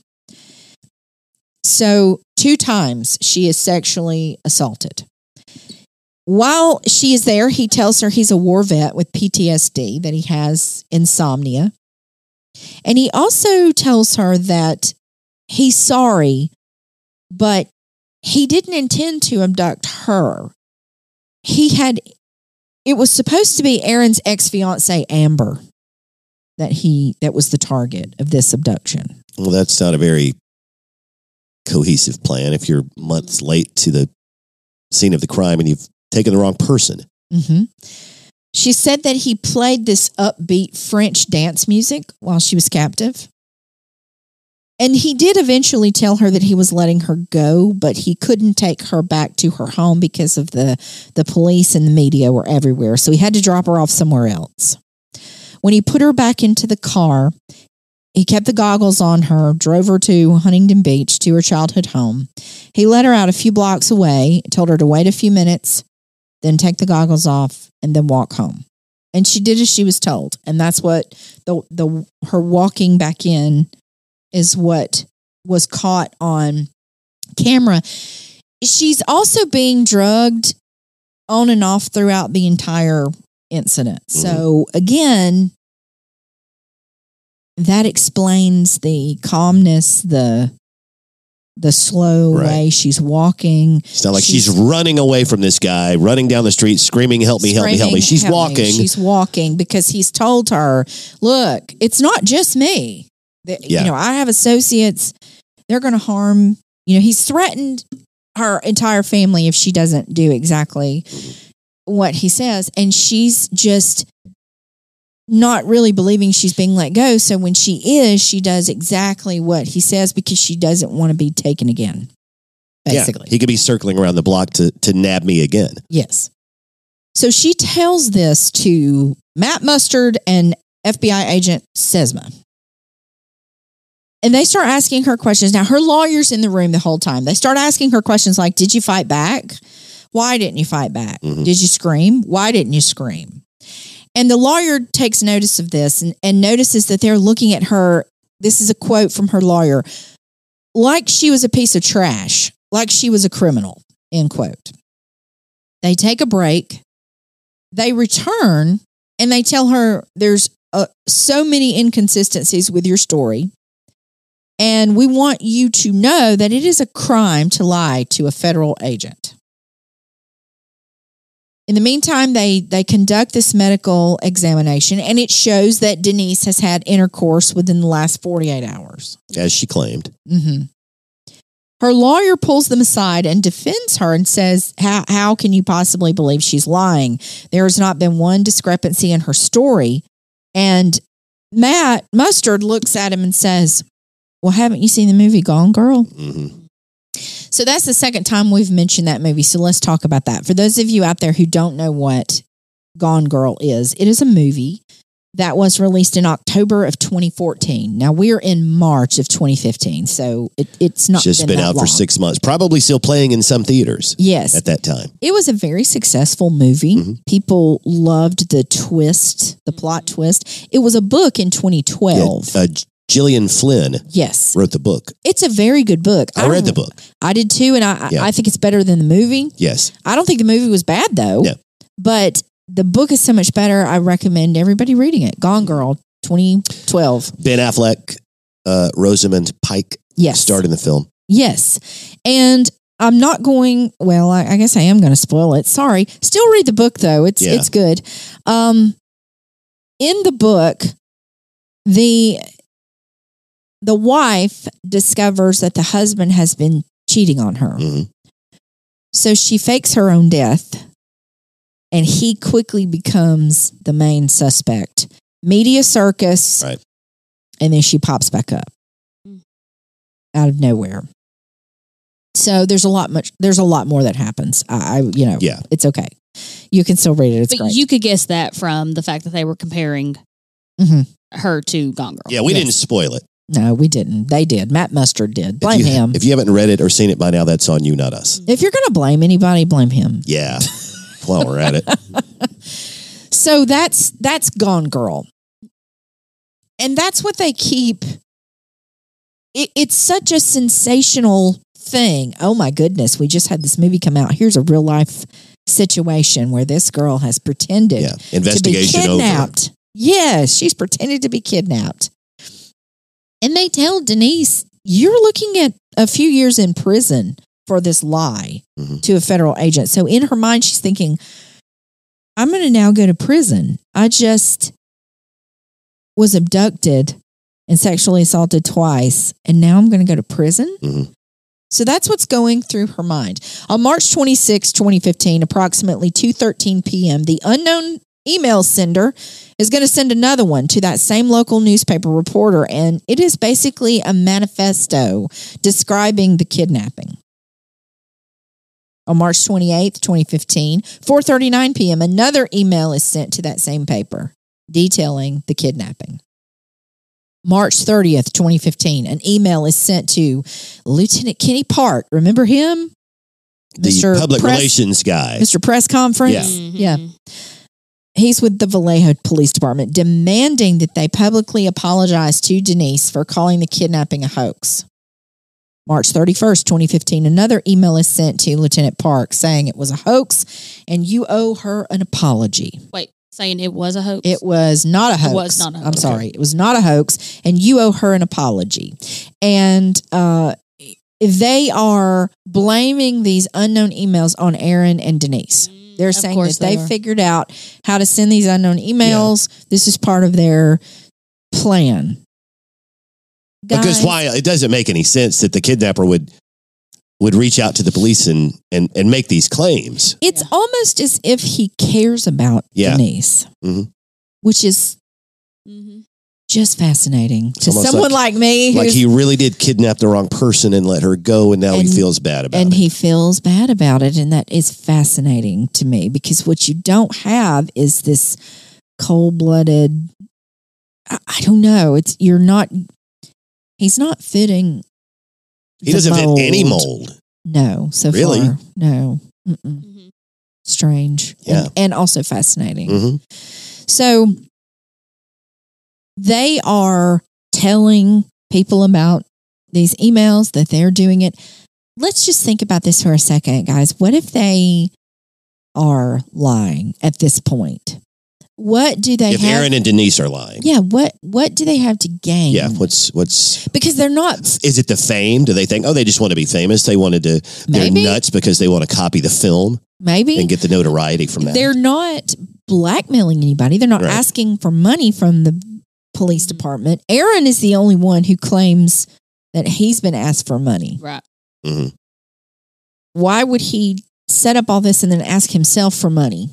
[SPEAKER 2] So, two times she is sexually assaulted. While she is there, he tells her he's a war vet with P T S D, that he has insomnia. And he also tells her that he's sorry, but he didn't intend to abduct her. He had, it was supposed to be Aaron's ex-fiancée, Amber, that he, that was the target of this abduction.
[SPEAKER 1] Well, that's not a very cohesive plan if you're months late to the scene of the crime and you've taken the wrong person.
[SPEAKER 2] Mm-hmm. She said that he played this upbeat French dance music while she was captive. And he did eventually tell her that he was letting her go, but he couldn't take her back to her home because of the, the police and the media were everywhere. So he had to drop her off somewhere else. When he put her back into the car, he kept the goggles on her, drove her to Huntington Beach, to her childhood home. He let her out a few blocks away, told her to wait a few minutes, then take the goggles off, and then walk home. And she did as she was told. And that's what the the her walking back in is what was caught on camera. She's also being drugged on and off throughout the entire incident.
[SPEAKER 1] Mhm.
[SPEAKER 2] So again, that explains the calmness, the the slow
[SPEAKER 1] Right.
[SPEAKER 2] way she's walking.
[SPEAKER 1] It's not like she's, running away from this guy, running down the street, screaming, help me, help me, help me.
[SPEAKER 2] screaming,
[SPEAKER 1] She's
[SPEAKER 2] "Help me."
[SPEAKER 1] walking.
[SPEAKER 2] She's walking because he's told her, look, it's not just me. That,
[SPEAKER 1] Yeah.
[SPEAKER 2] You know, I have associates. They're going to harm, you know, he's threatened her entire family if she doesn't do exactly what he says, and she's just not really believing she's being let go. So when she is, she does exactly what he says because she doesn't want to be taken again. Basically,
[SPEAKER 1] yeah, he could be circling around the block to to nab me again.
[SPEAKER 2] Yes. So she tells this to Matt Mustard and F B I agent Sesma. And they start asking her questions. Now, her lawyer's in the room the whole time. They start asking her questions like, did you fight back? Why didn't you fight back? Mm-hmm. Did you scream? Why didn't you scream? And the lawyer takes notice of this and, and notices that they're looking at her. This is a quote from her lawyer. Like she was a piece of trash. Like she was a criminal, end quote. They take a break. They return and they tell her there's uh, so many inconsistencies with your story. And we want you to know that it is a crime to lie to a federal agent. In the meantime, they, they conduct this medical examination, and it shows that Denise has had intercourse within the last forty-eight hours.
[SPEAKER 1] As she claimed.
[SPEAKER 2] Mm-hmm. Her lawyer pulls them aside and defends her and says, how, how can you possibly believe she's lying? There has not been one discrepancy in her story. And Matt Mustard looks at him and says, well, haven't you seen the movie Gone Girl?
[SPEAKER 1] Mm-hmm.
[SPEAKER 2] So that's the second time we've mentioned that movie. So let's talk about that. For those of you out there who don't know what Gone Girl is, it is a movie that was released in October of twenty fourteen. Now we're in March of twenty fifteen, so it, it's not
[SPEAKER 1] just been,
[SPEAKER 2] been
[SPEAKER 1] out
[SPEAKER 2] long.
[SPEAKER 1] for six months. Probably still playing in some theaters.
[SPEAKER 2] Yes,
[SPEAKER 1] at that time,
[SPEAKER 2] it was a very successful movie. Mm-hmm. People loved the twist, the plot twist. It was a book in twenty twelve.
[SPEAKER 1] Yeah, uh, Gillian Flynn,
[SPEAKER 2] yes,
[SPEAKER 1] wrote the book.
[SPEAKER 2] It's a very good book.
[SPEAKER 1] I, I read the book.
[SPEAKER 2] I did too, and I yeah. I think it's better than the movie.
[SPEAKER 1] Yes,
[SPEAKER 2] I don't think the movie was bad though.
[SPEAKER 1] No.
[SPEAKER 2] But the book is so much better. I recommend everybody reading it. Gone Girl, twenty twelve.
[SPEAKER 1] Ben Affleck, uh, Rosamund Pike,
[SPEAKER 2] yes,
[SPEAKER 1] starred in the film.
[SPEAKER 2] Yes, and I'm not going. Well, I, I guess I am going to spoil it. Sorry. Still read the book though. It's yeah. it's good. Um, in the book, the the wife discovers that the husband has been cheating on her,
[SPEAKER 1] mm-hmm.
[SPEAKER 2] so she fakes her own death. And he quickly becomes the main suspect. Media circus.
[SPEAKER 1] Right.
[SPEAKER 2] And then she pops back up out of nowhere. So there's a lot much. There's a lot more that happens. I, I you know,
[SPEAKER 1] yeah.
[SPEAKER 2] It's okay. You can still read it. It's
[SPEAKER 3] but
[SPEAKER 2] great.
[SPEAKER 3] You could guess that from the fact that they were comparing
[SPEAKER 2] mm-hmm.
[SPEAKER 3] her to Gone Girl.
[SPEAKER 1] Yeah, we
[SPEAKER 2] yes.
[SPEAKER 1] didn't spoil it.
[SPEAKER 2] No, we didn't. They did. Matt Mustard did. Blame
[SPEAKER 1] if you,
[SPEAKER 2] him.
[SPEAKER 1] If you haven't read it or seen it by now, that's on you, not us.
[SPEAKER 2] If you're going to blame anybody, blame him.
[SPEAKER 1] Yeah. While we're at it.
[SPEAKER 2] So that's that's Gone Girl. And that's what they keep. It, it's such a sensational thing. Oh my goodness, we just had this movie come out. Here's a real life situation where this girl has pretended
[SPEAKER 1] yeah. Investigation
[SPEAKER 2] to be kidnapped.
[SPEAKER 1] Over.
[SPEAKER 2] Yes, she's pretended to be kidnapped. And they tell Denise, you're looking at a few years in prison for this lie mm-hmm. to a federal agent. So in her mind, she's thinking, I'm going to now go to prison. I just was abducted and sexually assaulted twice, and now I'm going to go to prison?
[SPEAKER 1] Mm-hmm.
[SPEAKER 2] So that's what's going through her mind. On March twenty-sixth, twenty fifteen, approximately two thirteen p.m., the unknown email sender is going to send another one to that same local newspaper reporter, and it is basically a manifesto describing the kidnapping. On March twenty-eighth, twenty fifteen, four thirty-nine p.m., another email is sent to that same paper detailing the kidnapping. March thirtieth, twenty fifteen, an email is sent to Lieutenant Kenny Park. Remember him?
[SPEAKER 1] The
[SPEAKER 2] Mister
[SPEAKER 1] public
[SPEAKER 2] Press,
[SPEAKER 1] relations guy.
[SPEAKER 2] Mister Press Conference?
[SPEAKER 1] Yeah.
[SPEAKER 3] Mm-hmm.
[SPEAKER 2] Yeah. He's with the Vallejo Police Department, demanding that they publicly apologize to Denise for calling the kidnapping a hoax. March thirty-first, twenty fifteen, another email is sent to Lieutenant Park saying it was a hoax and you owe her an apology.
[SPEAKER 3] Wait, saying it was a hoax?
[SPEAKER 2] It was not a hoax.
[SPEAKER 3] It was not a hoax.
[SPEAKER 2] I'm sorry. It was not a hoax and you owe her an apology. And uh, they are blaming these unknown emails on Aaron and Denise. They're
[SPEAKER 3] Of
[SPEAKER 2] saying
[SPEAKER 3] course
[SPEAKER 2] that they,
[SPEAKER 3] they are.
[SPEAKER 2] figured out how to send these unknown emails. Yeah. This is part of their plan.
[SPEAKER 1] Guys, because why? It doesn't make any sense that the kidnapper would would reach out to the police and, and, and make these claims.
[SPEAKER 2] It's almost as if he cares about
[SPEAKER 1] Yeah.
[SPEAKER 2] Denise,
[SPEAKER 1] Mhm.
[SPEAKER 2] which is
[SPEAKER 3] Mm-hmm.
[SPEAKER 2] just fascinating to
[SPEAKER 1] almost
[SPEAKER 2] someone
[SPEAKER 1] like-
[SPEAKER 2] like, me.
[SPEAKER 1] Like
[SPEAKER 2] who's-
[SPEAKER 1] he really did kidnap the wrong person and let her go, and now
[SPEAKER 2] And-
[SPEAKER 1] he feels bad about
[SPEAKER 2] and
[SPEAKER 1] it.
[SPEAKER 2] he feels bad about it, and that is fascinating to me because what you don't have is this cold-blooded. I, I don't know. It's you're not. He's not fitting.
[SPEAKER 1] He
[SPEAKER 2] the
[SPEAKER 1] doesn't
[SPEAKER 2] mold.
[SPEAKER 1] fit any mold.
[SPEAKER 2] No, so
[SPEAKER 1] Really?
[SPEAKER 2] far, no. Mm-mm.
[SPEAKER 3] Mm-hmm.
[SPEAKER 2] Strange,
[SPEAKER 1] Yeah.
[SPEAKER 2] and, and also fascinating.
[SPEAKER 1] hmm
[SPEAKER 2] So they are telling people about these emails that they're doing it. Let's just think about this for a second, guys. What if they are lying at this point? What do they
[SPEAKER 1] If
[SPEAKER 2] have?
[SPEAKER 1] Aaron and Denise are lying,
[SPEAKER 2] yeah, what what do they have to gain?
[SPEAKER 1] yeah. What's what's
[SPEAKER 2] because they're not
[SPEAKER 1] is it the fame? Do they think, oh, they just want to be famous? They wanted to. They're
[SPEAKER 2] Maybe.
[SPEAKER 1] nuts because they want to copy the film
[SPEAKER 2] maybe
[SPEAKER 1] and get the notoriety from that.
[SPEAKER 2] they're not blackmailing anybody. They're not
[SPEAKER 1] Right.
[SPEAKER 2] asking for money from the police department. Aaron is the only one who claims that he's been asked for money.
[SPEAKER 3] Right.
[SPEAKER 1] hmm
[SPEAKER 2] Why would he set up all this and then ask himself for money?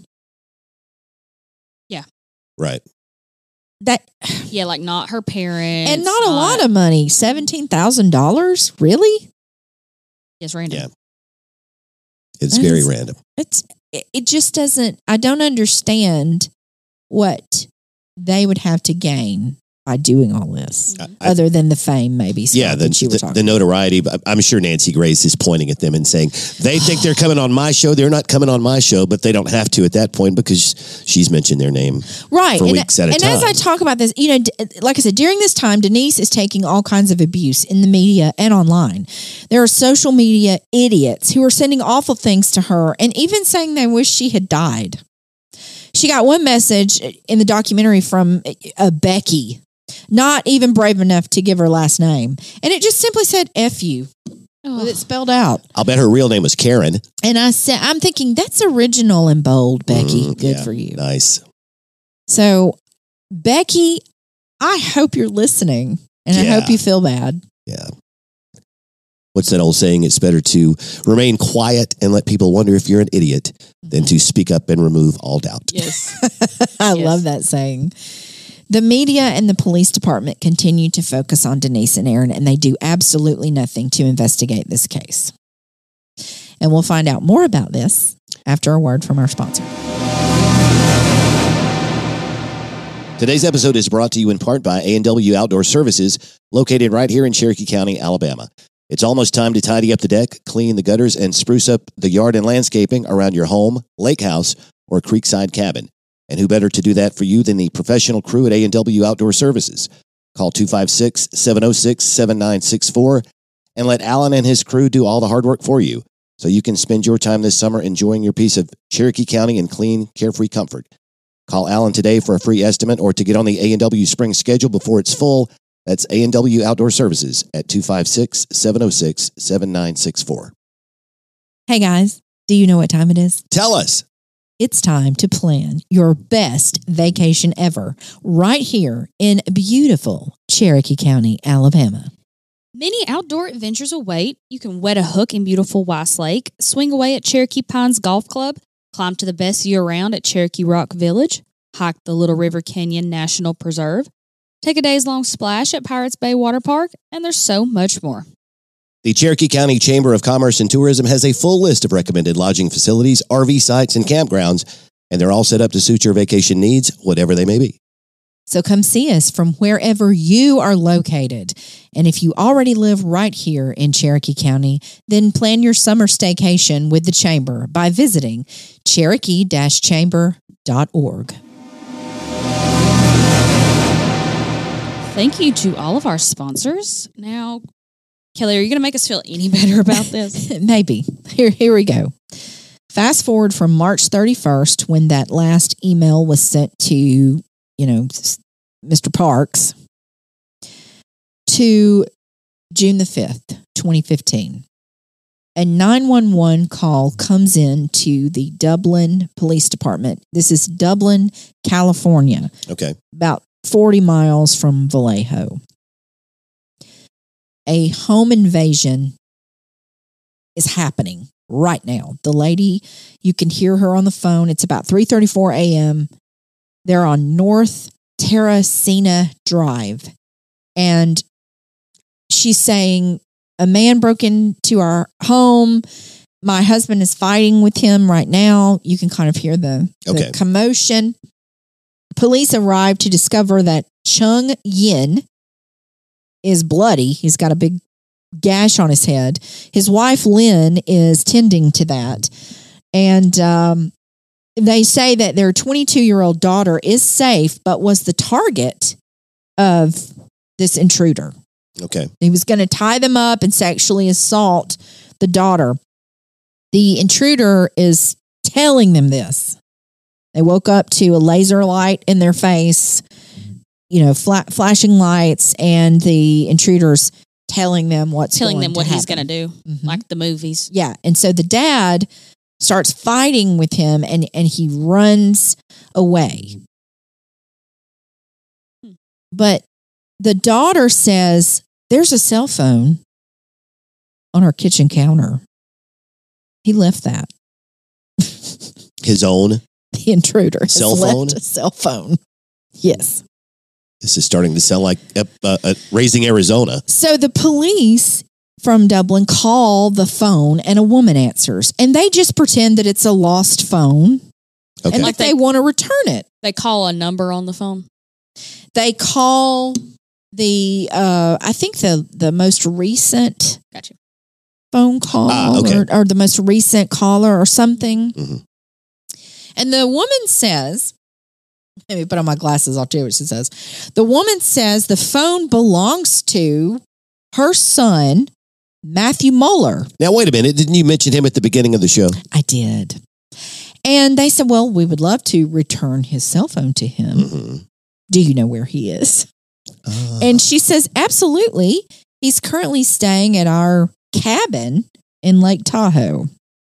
[SPEAKER 1] Right.
[SPEAKER 2] That
[SPEAKER 3] Yeah, like not her parents.
[SPEAKER 2] and not a lot of money. Seventeen thousand dollars, really?
[SPEAKER 3] Yes, random.
[SPEAKER 1] Yeah. It's
[SPEAKER 2] That
[SPEAKER 1] very
[SPEAKER 2] is-
[SPEAKER 1] random.
[SPEAKER 2] It's it it just doesn't. I don't understand what they would have to gain by doing all this,
[SPEAKER 3] Mhm.
[SPEAKER 1] I-
[SPEAKER 2] other than the fame, maybe. Scott,
[SPEAKER 1] Yeah, the,
[SPEAKER 2] that you were
[SPEAKER 1] the,
[SPEAKER 2] talking
[SPEAKER 1] the notoriety. But I'm sure Nancy Grace is pointing at them and saying, they think they're coming on my show. They're not coming on my show, but they don't have to at that point because she's mentioned their name.
[SPEAKER 2] right
[SPEAKER 1] for
[SPEAKER 2] and,
[SPEAKER 1] weeks at a
[SPEAKER 2] and as I
[SPEAKER 1] time.
[SPEAKER 2] talk about this, you know, d- like I said, during this time, Denise is taking all kinds of abuse in the media and online. There are social media idiots who are sending awful things to her and even saying they wish she had died. She got one message in the documentary from uh, Becky, not even brave enough to give her last name, and it just simply said "F you"
[SPEAKER 3] Oh.
[SPEAKER 2] with it spelled out.
[SPEAKER 1] I'll bet her real name was Karen.
[SPEAKER 2] And I said, I'm thinking that's original and bold, Becky.
[SPEAKER 1] Mhm,
[SPEAKER 2] Good
[SPEAKER 1] yeah,
[SPEAKER 2] for you.
[SPEAKER 1] Nice.
[SPEAKER 2] So, Becky, I hope you're listening and I
[SPEAKER 1] Yeah.
[SPEAKER 2] hope you feel bad.
[SPEAKER 1] Yeah. What's that old saying? It's better to remain quiet and let people wonder if you're an idiot than to speak up and remove all doubt.
[SPEAKER 3] Yes.
[SPEAKER 2] I
[SPEAKER 3] Yes.
[SPEAKER 2] love that saying. The media and the police department continue to focus on Denise and Aaron, and they do absolutely nothing to investigate this case. And we'll find out more about this after a word from our sponsor.
[SPEAKER 1] Today's episode is brought to you in part by A and W Outdoor Services, located right here in Cherokee County, Alabama. It's almost time to tidy up the deck, clean the gutters, and spruce up the yard and landscaping around your home, lake house, or creekside cabin. And who better to do that for you than the professional crew at A and W Outdoor Services? Call two five six, seven oh six, seven nine six four and let Alan and his crew do all the hard work for you so you can spend your time this summer enjoying your piece of Cherokee County in clean, carefree comfort. Call Alan today for a free estimate or to get on the A and W spring schedule before it's full. That's A and W Outdoor Services at two five six, seven oh six, seven nine six four.
[SPEAKER 2] Hey guys, do you know what time it is?
[SPEAKER 1] Tell us.
[SPEAKER 2] It's time to plan your best vacation ever right here in beautiful Cherokee County, Alabama.
[SPEAKER 3] Many outdoor adventures await. You can wet a hook in beautiful Weiss Lake, swing away at Cherokee Pines Golf Club, climb to the best view around at Cherokee Rock Village, hike the Little River Canyon National Preserve, take a days-long splash at Pirates Bay Water Park, and there's so much more.
[SPEAKER 1] The Cherokee County Chamber of Commerce and Tourism has a full list of recommended lodging facilities, R V sites, and campgrounds, and they're all set up to suit your vacation needs, whatever they may be.
[SPEAKER 2] So come see us from wherever you are located. And if you already live right here in Cherokee County, then plan your summer staycation with the Chamber by visiting cherokee dash chamber dot org.
[SPEAKER 3] Thank you to all of our sponsors. Now, Kelly, are you going to make us feel any better about this?
[SPEAKER 2] Maybe. Here, here we go. Fast forward from March thirty-first, when that last email was sent to, you know, s- Mister Parks, to June the fifth, twenty fifteen. A nine one one call comes in to the Dublin Police Department. This is Dublin, California,
[SPEAKER 1] Okay.
[SPEAKER 2] about forty miles from Vallejo. A home invasion is happening right now. The lady, you can hear her on the phone. It's about three thirty-four a.m. They're on North Terracina Drive. And she's saying, a man broke into our home. My husband is fighting with him right now. You can kind of hear the, the
[SPEAKER 1] Okay.
[SPEAKER 2] commotion. Police arrived to discover that Chung Yin is bloody. He's got a big gash on his head. His wife, Lynn, is tending to that. And um, they say that their twenty-two-year-old daughter is safe, but was the target of this intruder.
[SPEAKER 1] Okay.
[SPEAKER 2] He was going to tie them up and sexually assault the daughter. The intruder is telling them this. They woke up to a laser light in their face, you know, fla- flashing lights, and the intruder's telling them what's
[SPEAKER 3] Telling
[SPEAKER 2] going
[SPEAKER 3] them what
[SPEAKER 2] to
[SPEAKER 3] he's
[SPEAKER 2] happen.
[SPEAKER 3] going to do,
[SPEAKER 2] Mhm.
[SPEAKER 3] like the movies.
[SPEAKER 2] Yeah. And so the dad starts fighting with him, and, and he runs away.
[SPEAKER 3] Hmm.
[SPEAKER 2] But the daughter says, there's a cell phone on our kitchen counter. He left that.
[SPEAKER 1] His own.
[SPEAKER 2] The intruder has
[SPEAKER 1] Cell
[SPEAKER 2] left
[SPEAKER 1] phone?
[SPEAKER 2] a cell phone. Yes.
[SPEAKER 1] This is starting to sound like uh, uh, uh, Raising Arizona.
[SPEAKER 2] So the police from Dublin call the phone, and a woman answers, and they just pretend that it's a lost phone,
[SPEAKER 1] Okay.
[SPEAKER 2] and
[SPEAKER 3] Like
[SPEAKER 2] that they,
[SPEAKER 3] they-
[SPEAKER 2] want to return it.
[SPEAKER 3] They call a number on the phone.
[SPEAKER 2] They call the uh, I think the the most recent
[SPEAKER 3] Gotcha.
[SPEAKER 2] phone call
[SPEAKER 1] Ah, okay.
[SPEAKER 2] or, or the most recent caller or something.
[SPEAKER 1] Mhm.
[SPEAKER 2] And the woman says, let me put on my glasses, I'll tell you what she says. The woman says the phone belongs to her son, Matthew Mueller.
[SPEAKER 1] Now, wait a minute. Didn't you mention him at the beginning of the show?
[SPEAKER 2] I did. And they said, well, we would love to return his cell phone to him.
[SPEAKER 1] Mm-hmm.
[SPEAKER 2] Do you know where he is?
[SPEAKER 1] Uh,
[SPEAKER 2] And she says, absolutely. He's currently staying at our cabin in Lake Tahoe.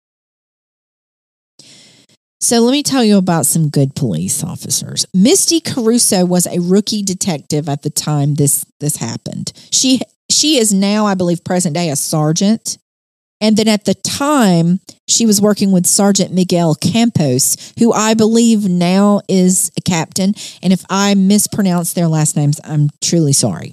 [SPEAKER 2] So let me tell you about some good police officers. Misty Caruso was a rookie detective at the time this this happened. She she is now, I believe, present day a sergeant. And then at the time, she was working with Sergeant Miguel Campos, who I believe now is a captain. And if I mispronounce their last names, I'm truly sorry.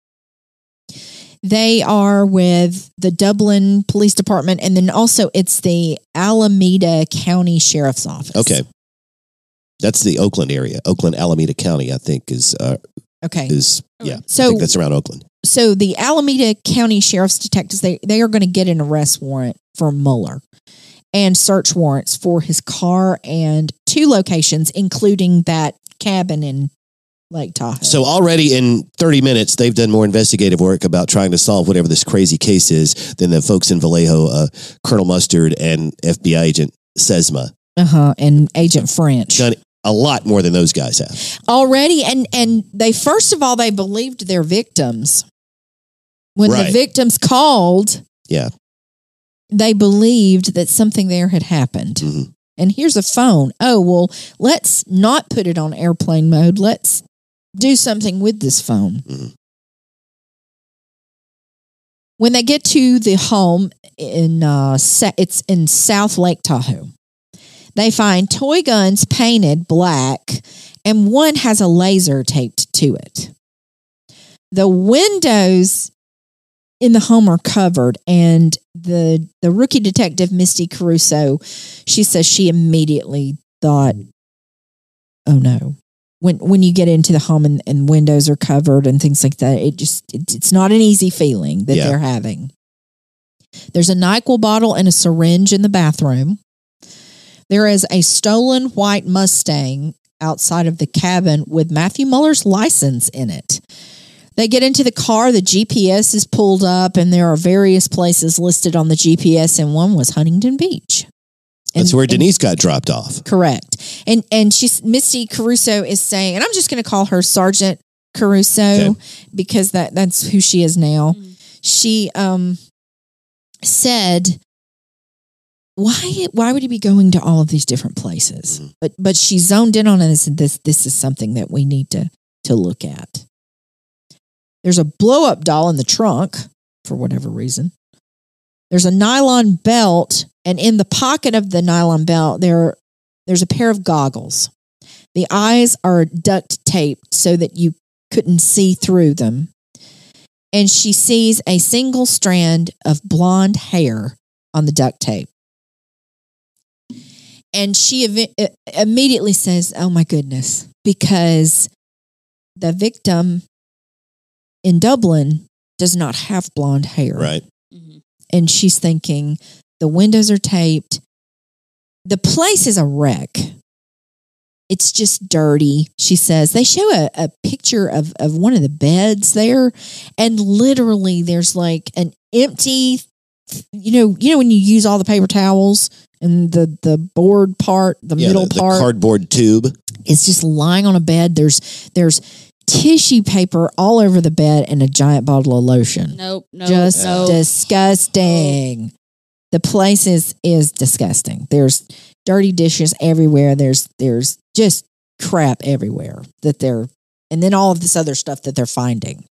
[SPEAKER 2] They are with the Dublin Police Department, and then also it's the Alameda County Sheriff's Office.
[SPEAKER 1] okay. That's the Oakland area. Oakland, Alameda County, I think, is, uh,
[SPEAKER 2] Okay.
[SPEAKER 1] is yeah. I
[SPEAKER 2] So-
[SPEAKER 1] think that's around Oakland.
[SPEAKER 2] So the Alameda County Sheriff's detectives, they, they are going to get an arrest warrant for Mueller and search warrants for his car and two locations, including that cabin in Lake Tahoe.
[SPEAKER 1] So already in thirty minutes, they've done more investigative work about trying to solve whatever this crazy case is than the folks in Vallejo, uh, Colonel Mustard and F B I agent Sesma.
[SPEAKER 2] uh-huh, and Agent French.
[SPEAKER 1] Done a lot more than those guys have.
[SPEAKER 2] Already, and, and they, first of all, they believed their victims. When
[SPEAKER 1] Right.
[SPEAKER 2] the victims called,
[SPEAKER 1] Yeah.
[SPEAKER 2] they believed that something there had happened.
[SPEAKER 1] Mhm.
[SPEAKER 2] And here's a phone. Oh, well, let's not put it on airplane mode. Let's do something with this phone.
[SPEAKER 1] Mhm.
[SPEAKER 2] When they get to the home in uh, Sa- it's in South Lake Tahoe, they find toy guns painted black, and one has a laser taped to it. The windows in the home are covered, and the the rookie detective Misty Caruso, she says she immediately thought, "Oh no!" When when you get into the home and, and windows are covered and things like that, it just it, it's not an easy feeling that
[SPEAKER 1] Yeah.
[SPEAKER 2] they're having. There's a NyQuil bottle and a syringe in the bathroom. There is a stolen white Mustang outside of the cabin with Matthew Mueller's license in it. They get into the car, the G P S is pulled up, and there are various places listed on the G P S, and one was Huntington Beach.
[SPEAKER 1] That's
[SPEAKER 2] And-
[SPEAKER 1] where
[SPEAKER 2] and-
[SPEAKER 1] Denise got dropped off.
[SPEAKER 2] Correct. And and she's Misty Caruso is saying, and I'm just going to call her Sergeant Caruso
[SPEAKER 1] Okay.
[SPEAKER 2] because that that's who she is now.
[SPEAKER 3] Mhm.
[SPEAKER 2] She um said, why why would he be going to all of these different places?
[SPEAKER 1] Mhm.
[SPEAKER 2] But but she zoned in on it and said, this this is something that we need to to look at. There's a blow up doll in the trunk for whatever reason. There's a nylon belt, and in the pocket of the nylon belt, there there's a pair of goggles. The eyes are duct taped so that you couldn't see through them. And she sees a single strand of blonde hair on the duct tape. And she ev- immediately says, oh my goodness, because the victim in Dublin does not have blonde hair.
[SPEAKER 1] Right.
[SPEAKER 3] Mm-hmm.
[SPEAKER 2] And she's thinking, the windows are taped. The place is a wreck. It's just dirty, she says. They show a, a picture of, of one of the beds there, and literally there's like an empty, you know, you know when you use all the paper towels and the, the board part, the
[SPEAKER 1] Yeah,
[SPEAKER 2] middle
[SPEAKER 1] the, the
[SPEAKER 2] part.
[SPEAKER 1] cardboard tube.
[SPEAKER 2] It's just lying on a bed. There's there's tissue paper all over the bed and a giant bottle of lotion.
[SPEAKER 3] Nope, no,
[SPEAKER 2] Just
[SPEAKER 3] no.
[SPEAKER 2] disgusting. The place is is disgusting. There's dirty dishes everywhere. There's there's just crap everywhere that they're, and then all of this other stuff that they're finding.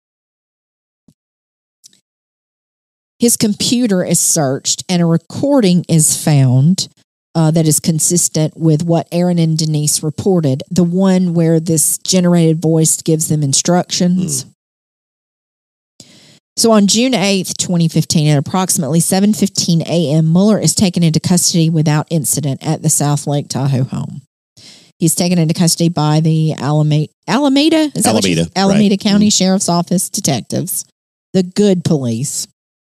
[SPEAKER 2] His computer is searched and a recording is found uh, that is consistent with what Aaron and Denise reported. The one where this generated voice gives them instructions.
[SPEAKER 1] Mm.
[SPEAKER 2] So on June eighth, twenty fifteen, at approximately seven fifteen a.m., Mueller is taken into custody without incident at the South Lake Tahoe home. He's taken into custody by the Alameda, Alameda, is that what you-
[SPEAKER 1] Alameda,
[SPEAKER 2] Alameda
[SPEAKER 1] right.
[SPEAKER 2] County
[SPEAKER 1] Mm.
[SPEAKER 2] Sheriff's Office detectives, the good police.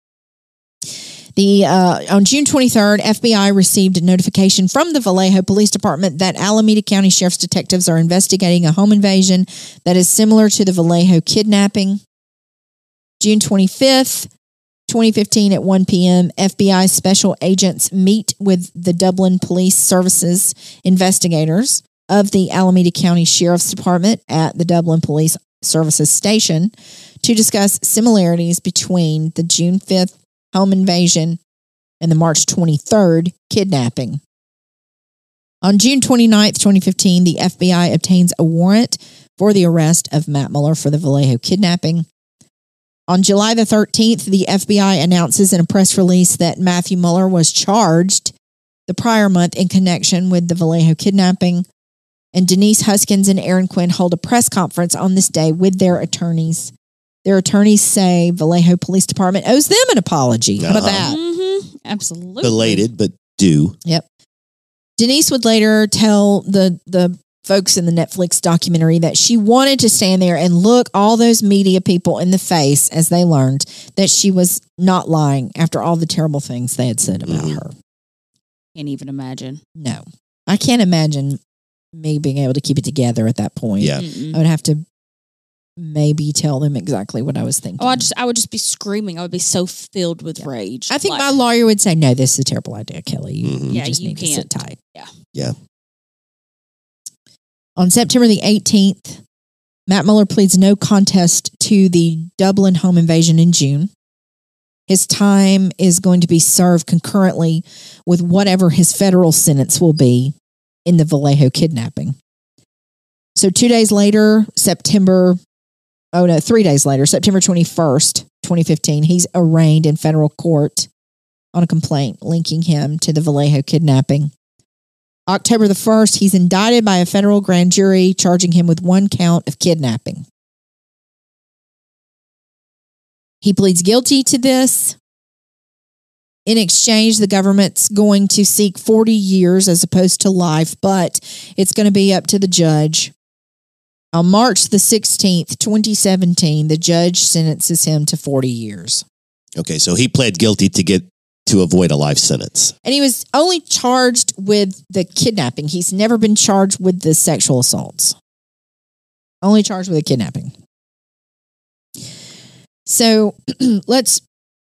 [SPEAKER 2] The uh, on June twenty-third, F B I received a notification from the Vallejo Police Department that Alameda County Sheriff's detectives are investigating a home invasion that is similar to the Vallejo kidnapping. June twenty-fifth, twenty fifteen at one p.m., F B I special agents meet with the Dublin Police Services investigators of the Alameda County Sheriff's Department at the Dublin Police Services Station to discuss similarities between the June fifth home invasion and the March twenty-third kidnapping. On June twenty-ninth, twenty fifteen, the F B I obtains a warrant for the arrest of Matt Mueller for the Vallejo kidnapping. On July the thirteenth, the F B I announces in a press release that Matthew Mueller was charged the prior month in connection with the Vallejo kidnapping, and Denise Huskins and Aaron Quinn hold a press conference on this day with their attorneys. Their attorneys say Vallejo Police Department owes them an apology. How about
[SPEAKER 1] Uh-huh.
[SPEAKER 2] that?
[SPEAKER 3] Mm-hmm. Absolutely.
[SPEAKER 1] Belated, but due.
[SPEAKER 2] Yep. Denise would later tell the the folks in the Netflix documentary that she wanted to stand there and look all those media people in the face as they learned that she was not lying after all the terrible things they had said about
[SPEAKER 1] Mhm.
[SPEAKER 2] her.
[SPEAKER 3] Can't even imagine.
[SPEAKER 2] No, I can't imagine me being able to keep it together at that point.
[SPEAKER 1] Yeah.
[SPEAKER 3] Mm-mm.
[SPEAKER 2] I would have to maybe tell them exactly what I was thinking.
[SPEAKER 3] Oh, I just, I would just be screaming. I would be so filled with rage.
[SPEAKER 2] I think
[SPEAKER 3] Like,
[SPEAKER 2] my lawyer would say, no, this is a terrible idea, Kelly. You,
[SPEAKER 1] Mhm.
[SPEAKER 2] you
[SPEAKER 3] Yeah,
[SPEAKER 2] just
[SPEAKER 3] you
[SPEAKER 2] need to sit
[SPEAKER 3] can't.
[SPEAKER 2] tight.
[SPEAKER 3] Yeah.
[SPEAKER 1] Yeah.
[SPEAKER 2] On September the eighteenth, Matt Mueller pleads no contest to the Dublin home invasion in June. His time is going to be served concurrently with whatever his federal sentence will be in the Vallejo kidnapping. So two days later, September, oh no, three days later, September twenty-first, twenty fifteen, he's arraigned in federal court on a complaint linking him to the Vallejo kidnapping. October the first, he's indicted by a federal grand jury charging him with one count of kidnapping. He pleads guilty to this. In exchange, the government's going to seek forty years as opposed to life, but it's going to be up to the judge. On March the sixteenth, twenty seventeen, the judge sentences him to forty years.
[SPEAKER 1] Okay, so he pled guilty to get to avoid a life sentence.
[SPEAKER 2] And he was only charged with the kidnapping. He's never been charged with the sexual assaults. Only charged with the kidnapping. So let's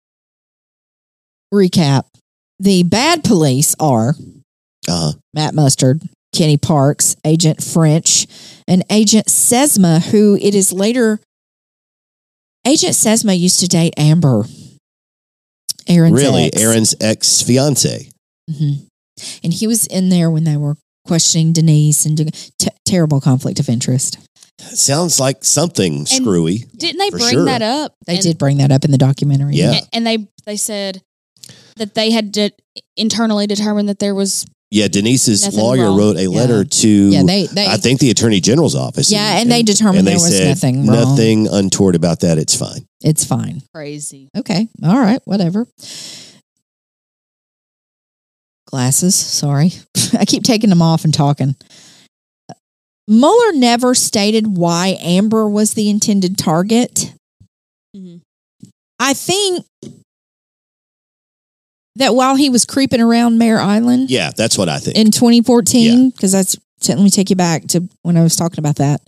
[SPEAKER 2] recap. The bad police are
[SPEAKER 1] Uh-huh.
[SPEAKER 2] Matt Mustard, Kenny Parks, Agent French, and Agent Sesma, who it is later... Agent Sesma used to date Amber. Aaron's
[SPEAKER 1] Really?
[SPEAKER 2] ex.
[SPEAKER 1] Aaron's ex-fiance.
[SPEAKER 2] Mm-hmm. And he was in there when they were questioning Denise and doing t- terrible conflict of interest.
[SPEAKER 1] Sounds like something screwy.
[SPEAKER 3] Didn't they
[SPEAKER 1] For
[SPEAKER 3] bring
[SPEAKER 1] sure.
[SPEAKER 3] that up?
[SPEAKER 2] They
[SPEAKER 3] And-
[SPEAKER 2] did bring that up in the documentary.
[SPEAKER 1] Yeah.
[SPEAKER 3] And, and they they said that they had to internally determine that there was
[SPEAKER 1] Yeah, Denise's
[SPEAKER 3] Nothing
[SPEAKER 1] lawyer
[SPEAKER 3] wrong.
[SPEAKER 1] wrote a letter
[SPEAKER 2] Yeah.
[SPEAKER 1] to,
[SPEAKER 2] Yeah, they- they-
[SPEAKER 1] I think, the Attorney General's office.
[SPEAKER 2] Yeah, and they determined there was
[SPEAKER 1] said,
[SPEAKER 2] nothing wrong.
[SPEAKER 1] Nothing untoward about that. It's fine.
[SPEAKER 2] It's fine.
[SPEAKER 3] crazy.
[SPEAKER 2] Okay. All right. Whatever. Glasses. Sorry. I keep taking them off and talking. Mueller never stated why Amber was the intended target.
[SPEAKER 3] Mm-hmm.
[SPEAKER 2] I think that while he was creeping around Mare Island
[SPEAKER 1] Yeah, that's what I think.
[SPEAKER 2] in twenty fourteen, because that's, let me take you back to when I was talking about that.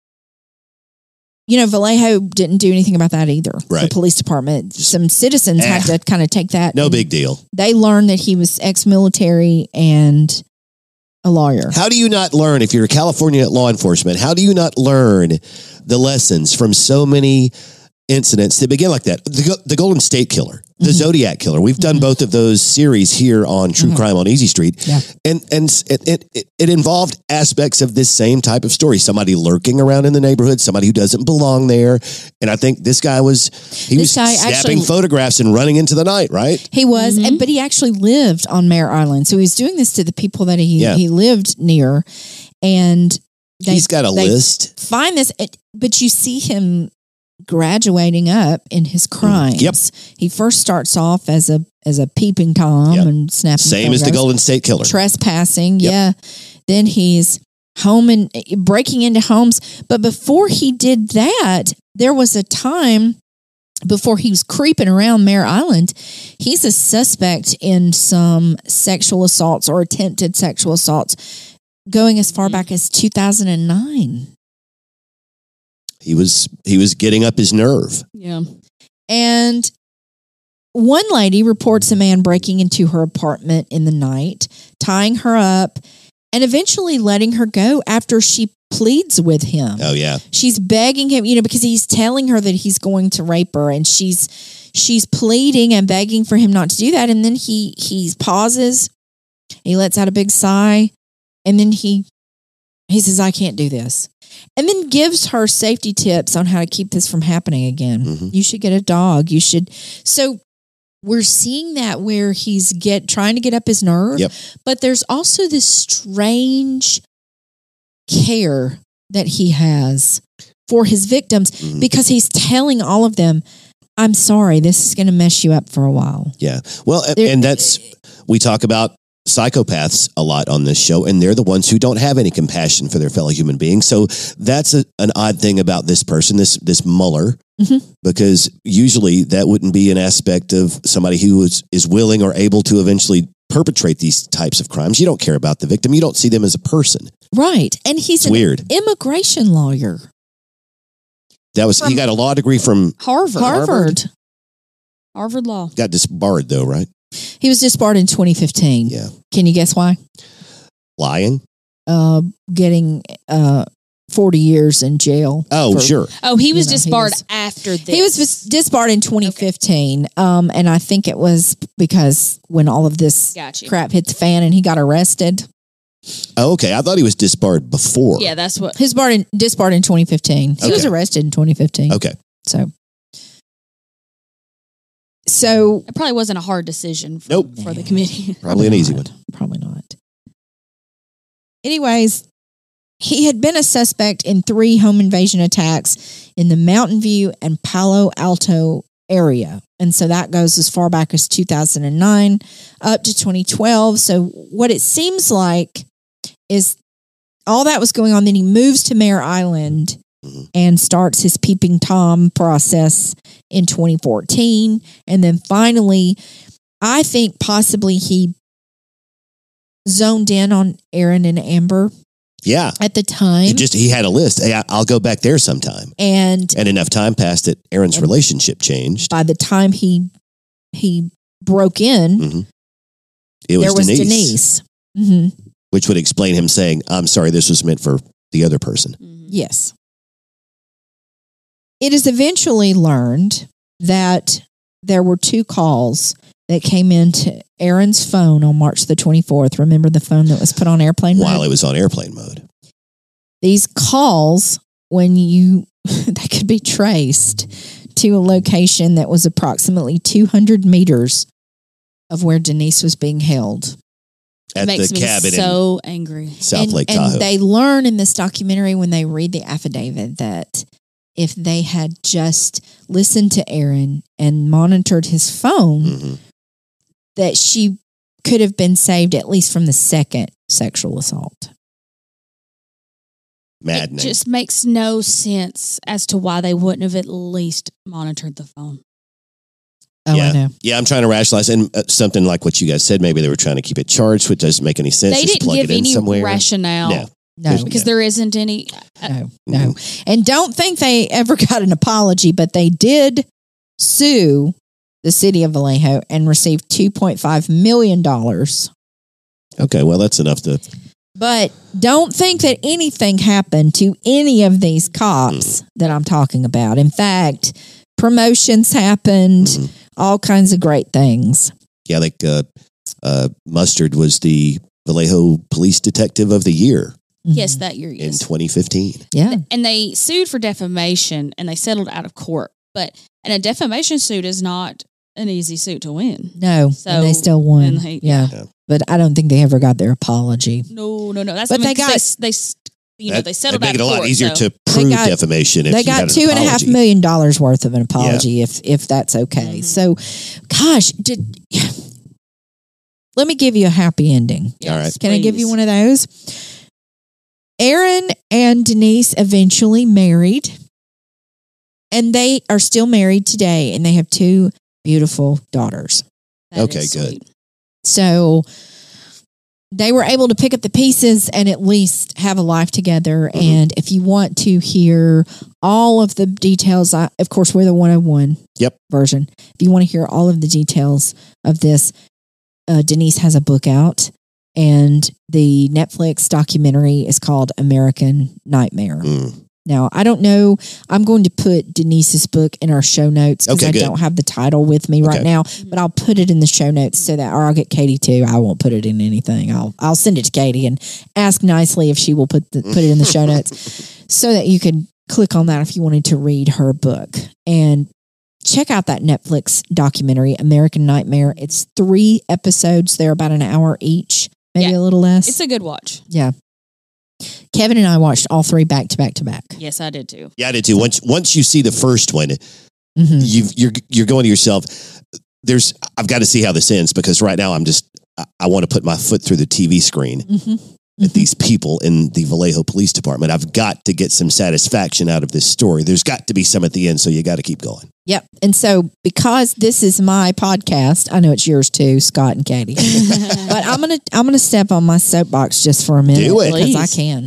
[SPEAKER 2] You know, Vallejo didn't do anything about that either.
[SPEAKER 1] Right.
[SPEAKER 2] The police department, some citizens had
[SPEAKER 1] Eh.
[SPEAKER 2] to kind of take that.
[SPEAKER 1] no
[SPEAKER 2] and
[SPEAKER 1] big deal.
[SPEAKER 2] They learned that he was ex-military and a lawyer.
[SPEAKER 1] How do you not learn, if you're a California law enforcement, how do you not learn the lessons from so many incidents that begin like that? The, the Golden State Killer, the
[SPEAKER 2] Mhm.
[SPEAKER 1] Zodiac Killer. We've done
[SPEAKER 2] Mhm.
[SPEAKER 1] both of those series here on True
[SPEAKER 2] Mhm.
[SPEAKER 1] Crime on Easy Street.
[SPEAKER 2] Yeah.
[SPEAKER 1] And and it, it, it, it involved aspects of this same type of story. Somebody lurking around in the neighborhood, somebody who doesn't belong there. And I think this guy was, he
[SPEAKER 2] This
[SPEAKER 1] was
[SPEAKER 2] guy
[SPEAKER 1] snapping
[SPEAKER 2] actually-
[SPEAKER 1] photographs and running into the night, right?
[SPEAKER 2] He was,
[SPEAKER 3] Mhm.
[SPEAKER 2] and, but he actually lived on Mare Island. So he was doing this to the people that he,
[SPEAKER 1] Yeah.
[SPEAKER 2] he lived near. And they
[SPEAKER 1] He's got a
[SPEAKER 2] they
[SPEAKER 1] list.
[SPEAKER 2] find this, it- but you see him graduating up in his crimes.
[SPEAKER 1] Mm, Yep.
[SPEAKER 2] He first starts off as a as a peeping Tom
[SPEAKER 1] Yep.
[SPEAKER 2] and snapping
[SPEAKER 1] Same as the
[SPEAKER 2] photographs.
[SPEAKER 1] Golden State Killer.
[SPEAKER 2] Trespassing,
[SPEAKER 1] Yep.
[SPEAKER 2] yeah. Then he's home and breaking into homes. But before he did that, there was a time before he was creeping around Mare Island. He's a suspect in some sexual assaults or attempted sexual assaults going as far back as two thousand nine.
[SPEAKER 1] He was he was getting up his nerve.
[SPEAKER 3] Yeah.
[SPEAKER 2] And one lady reports a man breaking into her apartment in the night, tying her up, and eventually letting her go after she pleads with him.
[SPEAKER 1] Oh yeah.
[SPEAKER 2] She's begging him, you know, because he's telling her that he's going to rape her, and she's she's pleading and begging for him not to do that. And then he he pauses, he lets out a big sigh, and then he he says, "I can't do this," and then gives her safety tips on how to keep this from happening again.
[SPEAKER 1] Mhm.
[SPEAKER 2] You should get a dog. You should. So we're seeing that where he's get trying to get up his nerve,
[SPEAKER 1] Yep.
[SPEAKER 2] but there's also this strange care that he has for his victims
[SPEAKER 1] Mhm.
[SPEAKER 2] because he's telling all of them, "I'm sorry, this is going to mess you up for a while."
[SPEAKER 1] Yeah. Well, and,
[SPEAKER 2] There-
[SPEAKER 1] and that's, we talk about psychopaths a lot on this show, and they're the ones who don't have any compassion for their fellow human beings. So that's a, an odd thing about this person, this this Mueller,
[SPEAKER 2] Mhm.
[SPEAKER 1] because usually that wouldn't be an aspect of somebody who is, is willing or able to eventually perpetrate these types of crimes. You don't care about the victim. You don't see them as a person.
[SPEAKER 2] Right. And he's
[SPEAKER 1] It's
[SPEAKER 2] an
[SPEAKER 1] weird.
[SPEAKER 2] immigration lawyer.
[SPEAKER 1] That was, he
[SPEAKER 3] From-
[SPEAKER 1] got a law degree from,
[SPEAKER 3] Harvard.
[SPEAKER 2] Harvard.
[SPEAKER 3] Harvard Law.
[SPEAKER 1] got disbarred though, right?
[SPEAKER 2] He was disbarred in twenty fifteen.
[SPEAKER 1] Yeah.
[SPEAKER 2] Can you guess why?
[SPEAKER 1] Lying.
[SPEAKER 2] Uh, getting uh, forty years in jail.
[SPEAKER 1] Oh,
[SPEAKER 2] for-
[SPEAKER 1] sure.
[SPEAKER 3] Oh, he was
[SPEAKER 2] You know, he
[SPEAKER 3] disbarred
[SPEAKER 2] was-
[SPEAKER 3] after this.
[SPEAKER 2] He was dis- disbarred in twenty fifteen. Um, and I think it was because when all of this
[SPEAKER 3] Gotcha.
[SPEAKER 2] crap hit the fan and he got arrested.
[SPEAKER 1] Oh, okay. I thought he was disbarred before.
[SPEAKER 3] Yeah, that's what.
[SPEAKER 2] His barred in, disbarred in twenty fifteen. He was
[SPEAKER 1] Okay.
[SPEAKER 2] arrested in twenty fifteen.
[SPEAKER 1] Okay.
[SPEAKER 2] So, so
[SPEAKER 3] It probably wasn't a hard decision for,
[SPEAKER 1] Nope.
[SPEAKER 3] for the committee.
[SPEAKER 1] Probably an easy
[SPEAKER 2] not.
[SPEAKER 1] one.
[SPEAKER 2] Probably not. Anyways, he had been a suspect in three home invasion attacks in the Mountain View and Palo Alto area. And so that goes as far back as two thousand nine up to twenty twelve. So what it seems like is all that was going on. Then he moves to Mare Island
[SPEAKER 1] Mhm.
[SPEAKER 2] and starts his peeping Tom process in twenty fourteen. And then finally, I think possibly he zoned in on Aaron and Amber
[SPEAKER 1] Yeah.
[SPEAKER 2] at the time.
[SPEAKER 1] He just, he had a list. Hey, I- I'll go back there sometime.
[SPEAKER 2] and
[SPEAKER 1] And enough time passed that Aaron's
[SPEAKER 2] And-
[SPEAKER 1] relationship changed.
[SPEAKER 2] by the time he he broke in,
[SPEAKER 1] Mhm. It was
[SPEAKER 2] there was
[SPEAKER 1] Denise,
[SPEAKER 2] Denise. hmm
[SPEAKER 1] which would explain him saying, I'm sorry, this was meant for the other person.
[SPEAKER 3] Mhm.
[SPEAKER 2] Yes. It is eventually learned that there were two calls that came into Aaron's phone on March the twenty-fourth. Remember the phone that was put on airplane mode?
[SPEAKER 1] While it was on airplane mode.
[SPEAKER 2] These calls, when you, they could be traced to a location that was approximately two hundred meters of where Denise was being held.
[SPEAKER 1] At
[SPEAKER 3] It makes
[SPEAKER 1] the
[SPEAKER 3] me
[SPEAKER 1] cabin
[SPEAKER 3] so angry.
[SPEAKER 1] in South
[SPEAKER 2] and,
[SPEAKER 1] Lake
[SPEAKER 2] and
[SPEAKER 1] Tahoe.
[SPEAKER 2] they learn in this documentary when they read the affidavit that if they had just listened to Aaron and monitored his phone,
[SPEAKER 1] Mhm.
[SPEAKER 2] that she could have been saved at least from the second sexual assault.
[SPEAKER 1] Maddening.
[SPEAKER 3] It just makes no sense as to why they wouldn't have at least monitored the phone.
[SPEAKER 2] Oh,
[SPEAKER 1] Yeah.
[SPEAKER 2] I know.
[SPEAKER 1] Yeah, I'm trying to rationalize, and uh, something like what you guys said. Maybe they were trying to keep it charged, which doesn't make any sense.
[SPEAKER 3] They
[SPEAKER 1] Just
[SPEAKER 3] didn't
[SPEAKER 1] plug
[SPEAKER 3] give
[SPEAKER 1] it in
[SPEAKER 3] any
[SPEAKER 1] somewhere.
[SPEAKER 3] rationale
[SPEAKER 1] No.
[SPEAKER 2] No,
[SPEAKER 3] because there isn't any. uh,
[SPEAKER 2] no, no. And don't think they ever got an apology, but they did sue the city of Vallejo and received two point five million dollars.
[SPEAKER 1] Okay, well, that's enough to.
[SPEAKER 2] But don't think that anything happened to any of these cops that I'm talking about. In fact, promotions happened,
[SPEAKER 1] Mhm.
[SPEAKER 2] all kinds of great things.
[SPEAKER 1] Yeah, like uh, uh, Mustard was the Vallejo Police Detective of the Year
[SPEAKER 3] Yes,
[SPEAKER 2] Mhm.
[SPEAKER 3] that year.
[SPEAKER 1] in
[SPEAKER 3] Yes.
[SPEAKER 1] twenty fifteen.
[SPEAKER 2] Yeah.
[SPEAKER 3] And they sued for defamation and they settled out of court. But and a defamation suit is not an easy suit to win.
[SPEAKER 2] No,
[SPEAKER 3] So-
[SPEAKER 2] and they still won.
[SPEAKER 3] and they-
[SPEAKER 2] yeah.
[SPEAKER 1] Yeah.
[SPEAKER 2] But I don't think they ever got their apology.
[SPEAKER 3] No, no, no. That's
[SPEAKER 2] But
[SPEAKER 3] I mean,
[SPEAKER 2] they
[SPEAKER 3] 'cause
[SPEAKER 2] got-
[SPEAKER 3] they, s- they s- you know
[SPEAKER 1] That-
[SPEAKER 3] they settled
[SPEAKER 1] that'd make
[SPEAKER 3] out
[SPEAKER 1] it a
[SPEAKER 3] of
[SPEAKER 1] lot
[SPEAKER 3] court,
[SPEAKER 1] easier
[SPEAKER 3] so-
[SPEAKER 1] to prove
[SPEAKER 2] got-
[SPEAKER 1] defamation. If
[SPEAKER 2] They
[SPEAKER 1] you had
[SPEAKER 2] got
[SPEAKER 1] an
[SPEAKER 2] two and a half
[SPEAKER 1] apology.
[SPEAKER 2] million dollars worth of an apology, if if that's okay.
[SPEAKER 3] Mhm.
[SPEAKER 2] So, gosh, did let me give you a happy ending.
[SPEAKER 3] Yes,
[SPEAKER 1] All right.
[SPEAKER 2] Can I give you
[SPEAKER 3] please.
[SPEAKER 2] one of those? Aaron and Denise eventually married, and they are still married today, and they have two beautiful daughters.
[SPEAKER 3] That
[SPEAKER 1] Okay,
[SPEAKER 3] is
[SPEAKER 1] good.
[SPEAKER 3] sweet.
[SPEAKER 2] So they were able to pick up the pieces and at least have a life together.
[SPEAKER 1] Mhm.
[SPEAKER 2] And if you want to hear all of the details, I, of course, we're the one oh one
[SPEAKER 1] Yep.
[SPEAKER 2] version. If you want to hear all of the details of this, uh, Denise has a book out, and the Netflix documentary is called American Nightmare.
[SPEAKER 1] Mm.
[SPEAKER 2] Now, I don't know. I'm going to put Denise's book in our show notes because
[SPEAKER 1] Okay,
[SPEAKER 2] I
[SPEAKER 1] good.
[SPEAKER 2] don't have the title with me right
[SPEAKER 1] Okay.
[SPEAKER 2] now, but I'll put it in the show notes so that, or I'll get Katie too. I won't put it in anything. I'll I'll send it to Katie and ask nicely if she will put the, put it in the show notes so that you can click on that if you wanted to read her book and check out that Netflix documentary, American Nightmare. It's three episodes. They're about an hour each, maybe
[SPEAKER 3] Yeah.
[SPEAKER 2] a little less.
[SPEAKER 3] It's a good watch.
[SPEAKER 2] yeah. Kevin and I watched all three back to back to back.
[SPEAKER 3] Yes, I did too.
[SPEAKER 1] Yeah, I did too. Once once you see the first one,
[SPEAKER 2] Mhm.
[SPEAKER 1] you you're you're going to yourself. There's I've got to see how this ends because right now I'm just I, I want to put my foot through the T V screen
[SPEAKER 2] Mhm.
[SPEAKER 1] at these people in the Vallejo Police Department. I've got to get some satisfaction out of this story. There's got to be some at the end, so you got to keep going.
[SPEAKER 2] Yep. And so because this is my podcast, I know it's yours too, Scott and Katie. but I'm gonna I'm gonna step on my soapbox just for a minute
[SPEAKER 1] Do it.
[SPEAKER 2] because I
[SPEAKER 3] Please.
[SPEAKER 2] can.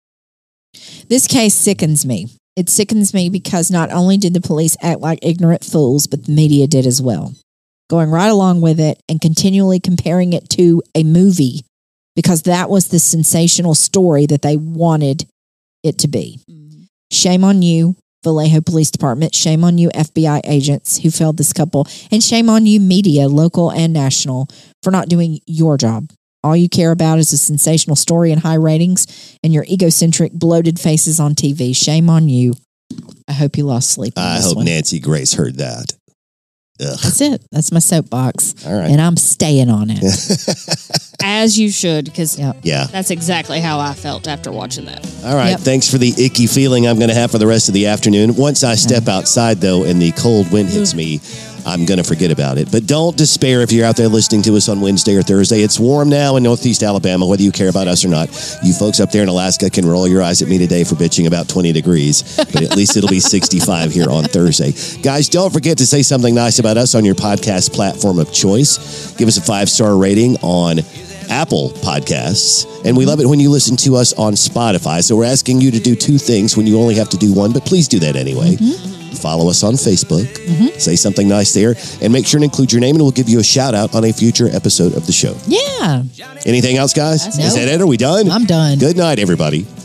[SPEAKER 2] This case sickens me. It sickens me because not only did the police act like ignorant fools, but the media did as well. Going right along with it and continually comparing it to a movie because that was the sensational story that they wanted it to be.
[SPEAKER 3] Mhm.
[SPEAKER 2] Shame on you, Vallejo Police Department. Shame on you, F B I agents who failed this couple. And shame on you, media, local and national, for not doing your job. All you care about is a sensational story and high ratings and your egocentric, bloated faces on T V. Shame on you. I hope you lost sleep on
[SPEAKER 1] I
[SPEAKER 2] this
[SPEAKER 1] hope
[SPEAKER 2] one.
[SPEAKER 1] Nancy Grace heard that. Ugh.
[SPEAKER 2] That's it. That's my soapbox.
[SPEAKER 1] All right.
[SPEAKER 2] And I'm staying on it.
[SPEAKER 3] As you should, because
[SPEAKER 2] Yep.
[SPEAKER 1] Yeah.
[SPEAKER 3] that's exactly how I felt after watching that.
[SPEAKER 1] All right.
[SPEAKER 2] Yep.
[SPEAKER 1] Thanks for the icky feeling I'm going to have for the rest of the afternoon. Once I step outside, though, and the cold wind hits me, I'm going to forget about it. But don't despair if you're out there listening to us on Wednesday or Thursday. It's warm now in Northeast Alabama, whether you care about us or not. You folks up there in Alaska can roll your eyes at me today for bitching about twenty degrees, but at least it'll be sixty-five here on Thursday. Guys, don't forget to say something nice about us on your podcast platform of choice. Give us a five-star rating on Apple Podcasts. And we love it when you listen to us on Spotify. So we're asking you to do two things when you only have to do one, but please do that anyway. Follow us on Facebook, say something nice there, and make sure to include your name, and we'll give you a shout out on a future episode of the show.
[SPEAKER 2] Yeah.
[SPEAKER 1] Anything else, guys?
[SPEAKER 3] That's
[SPEAKER 1] Is
[SPEAKER 2] it.
[SPEAKER 1] that it? Are we done?
[SPEAKER 2] I'm done.
[SPEAKER 1] Good night, everybody.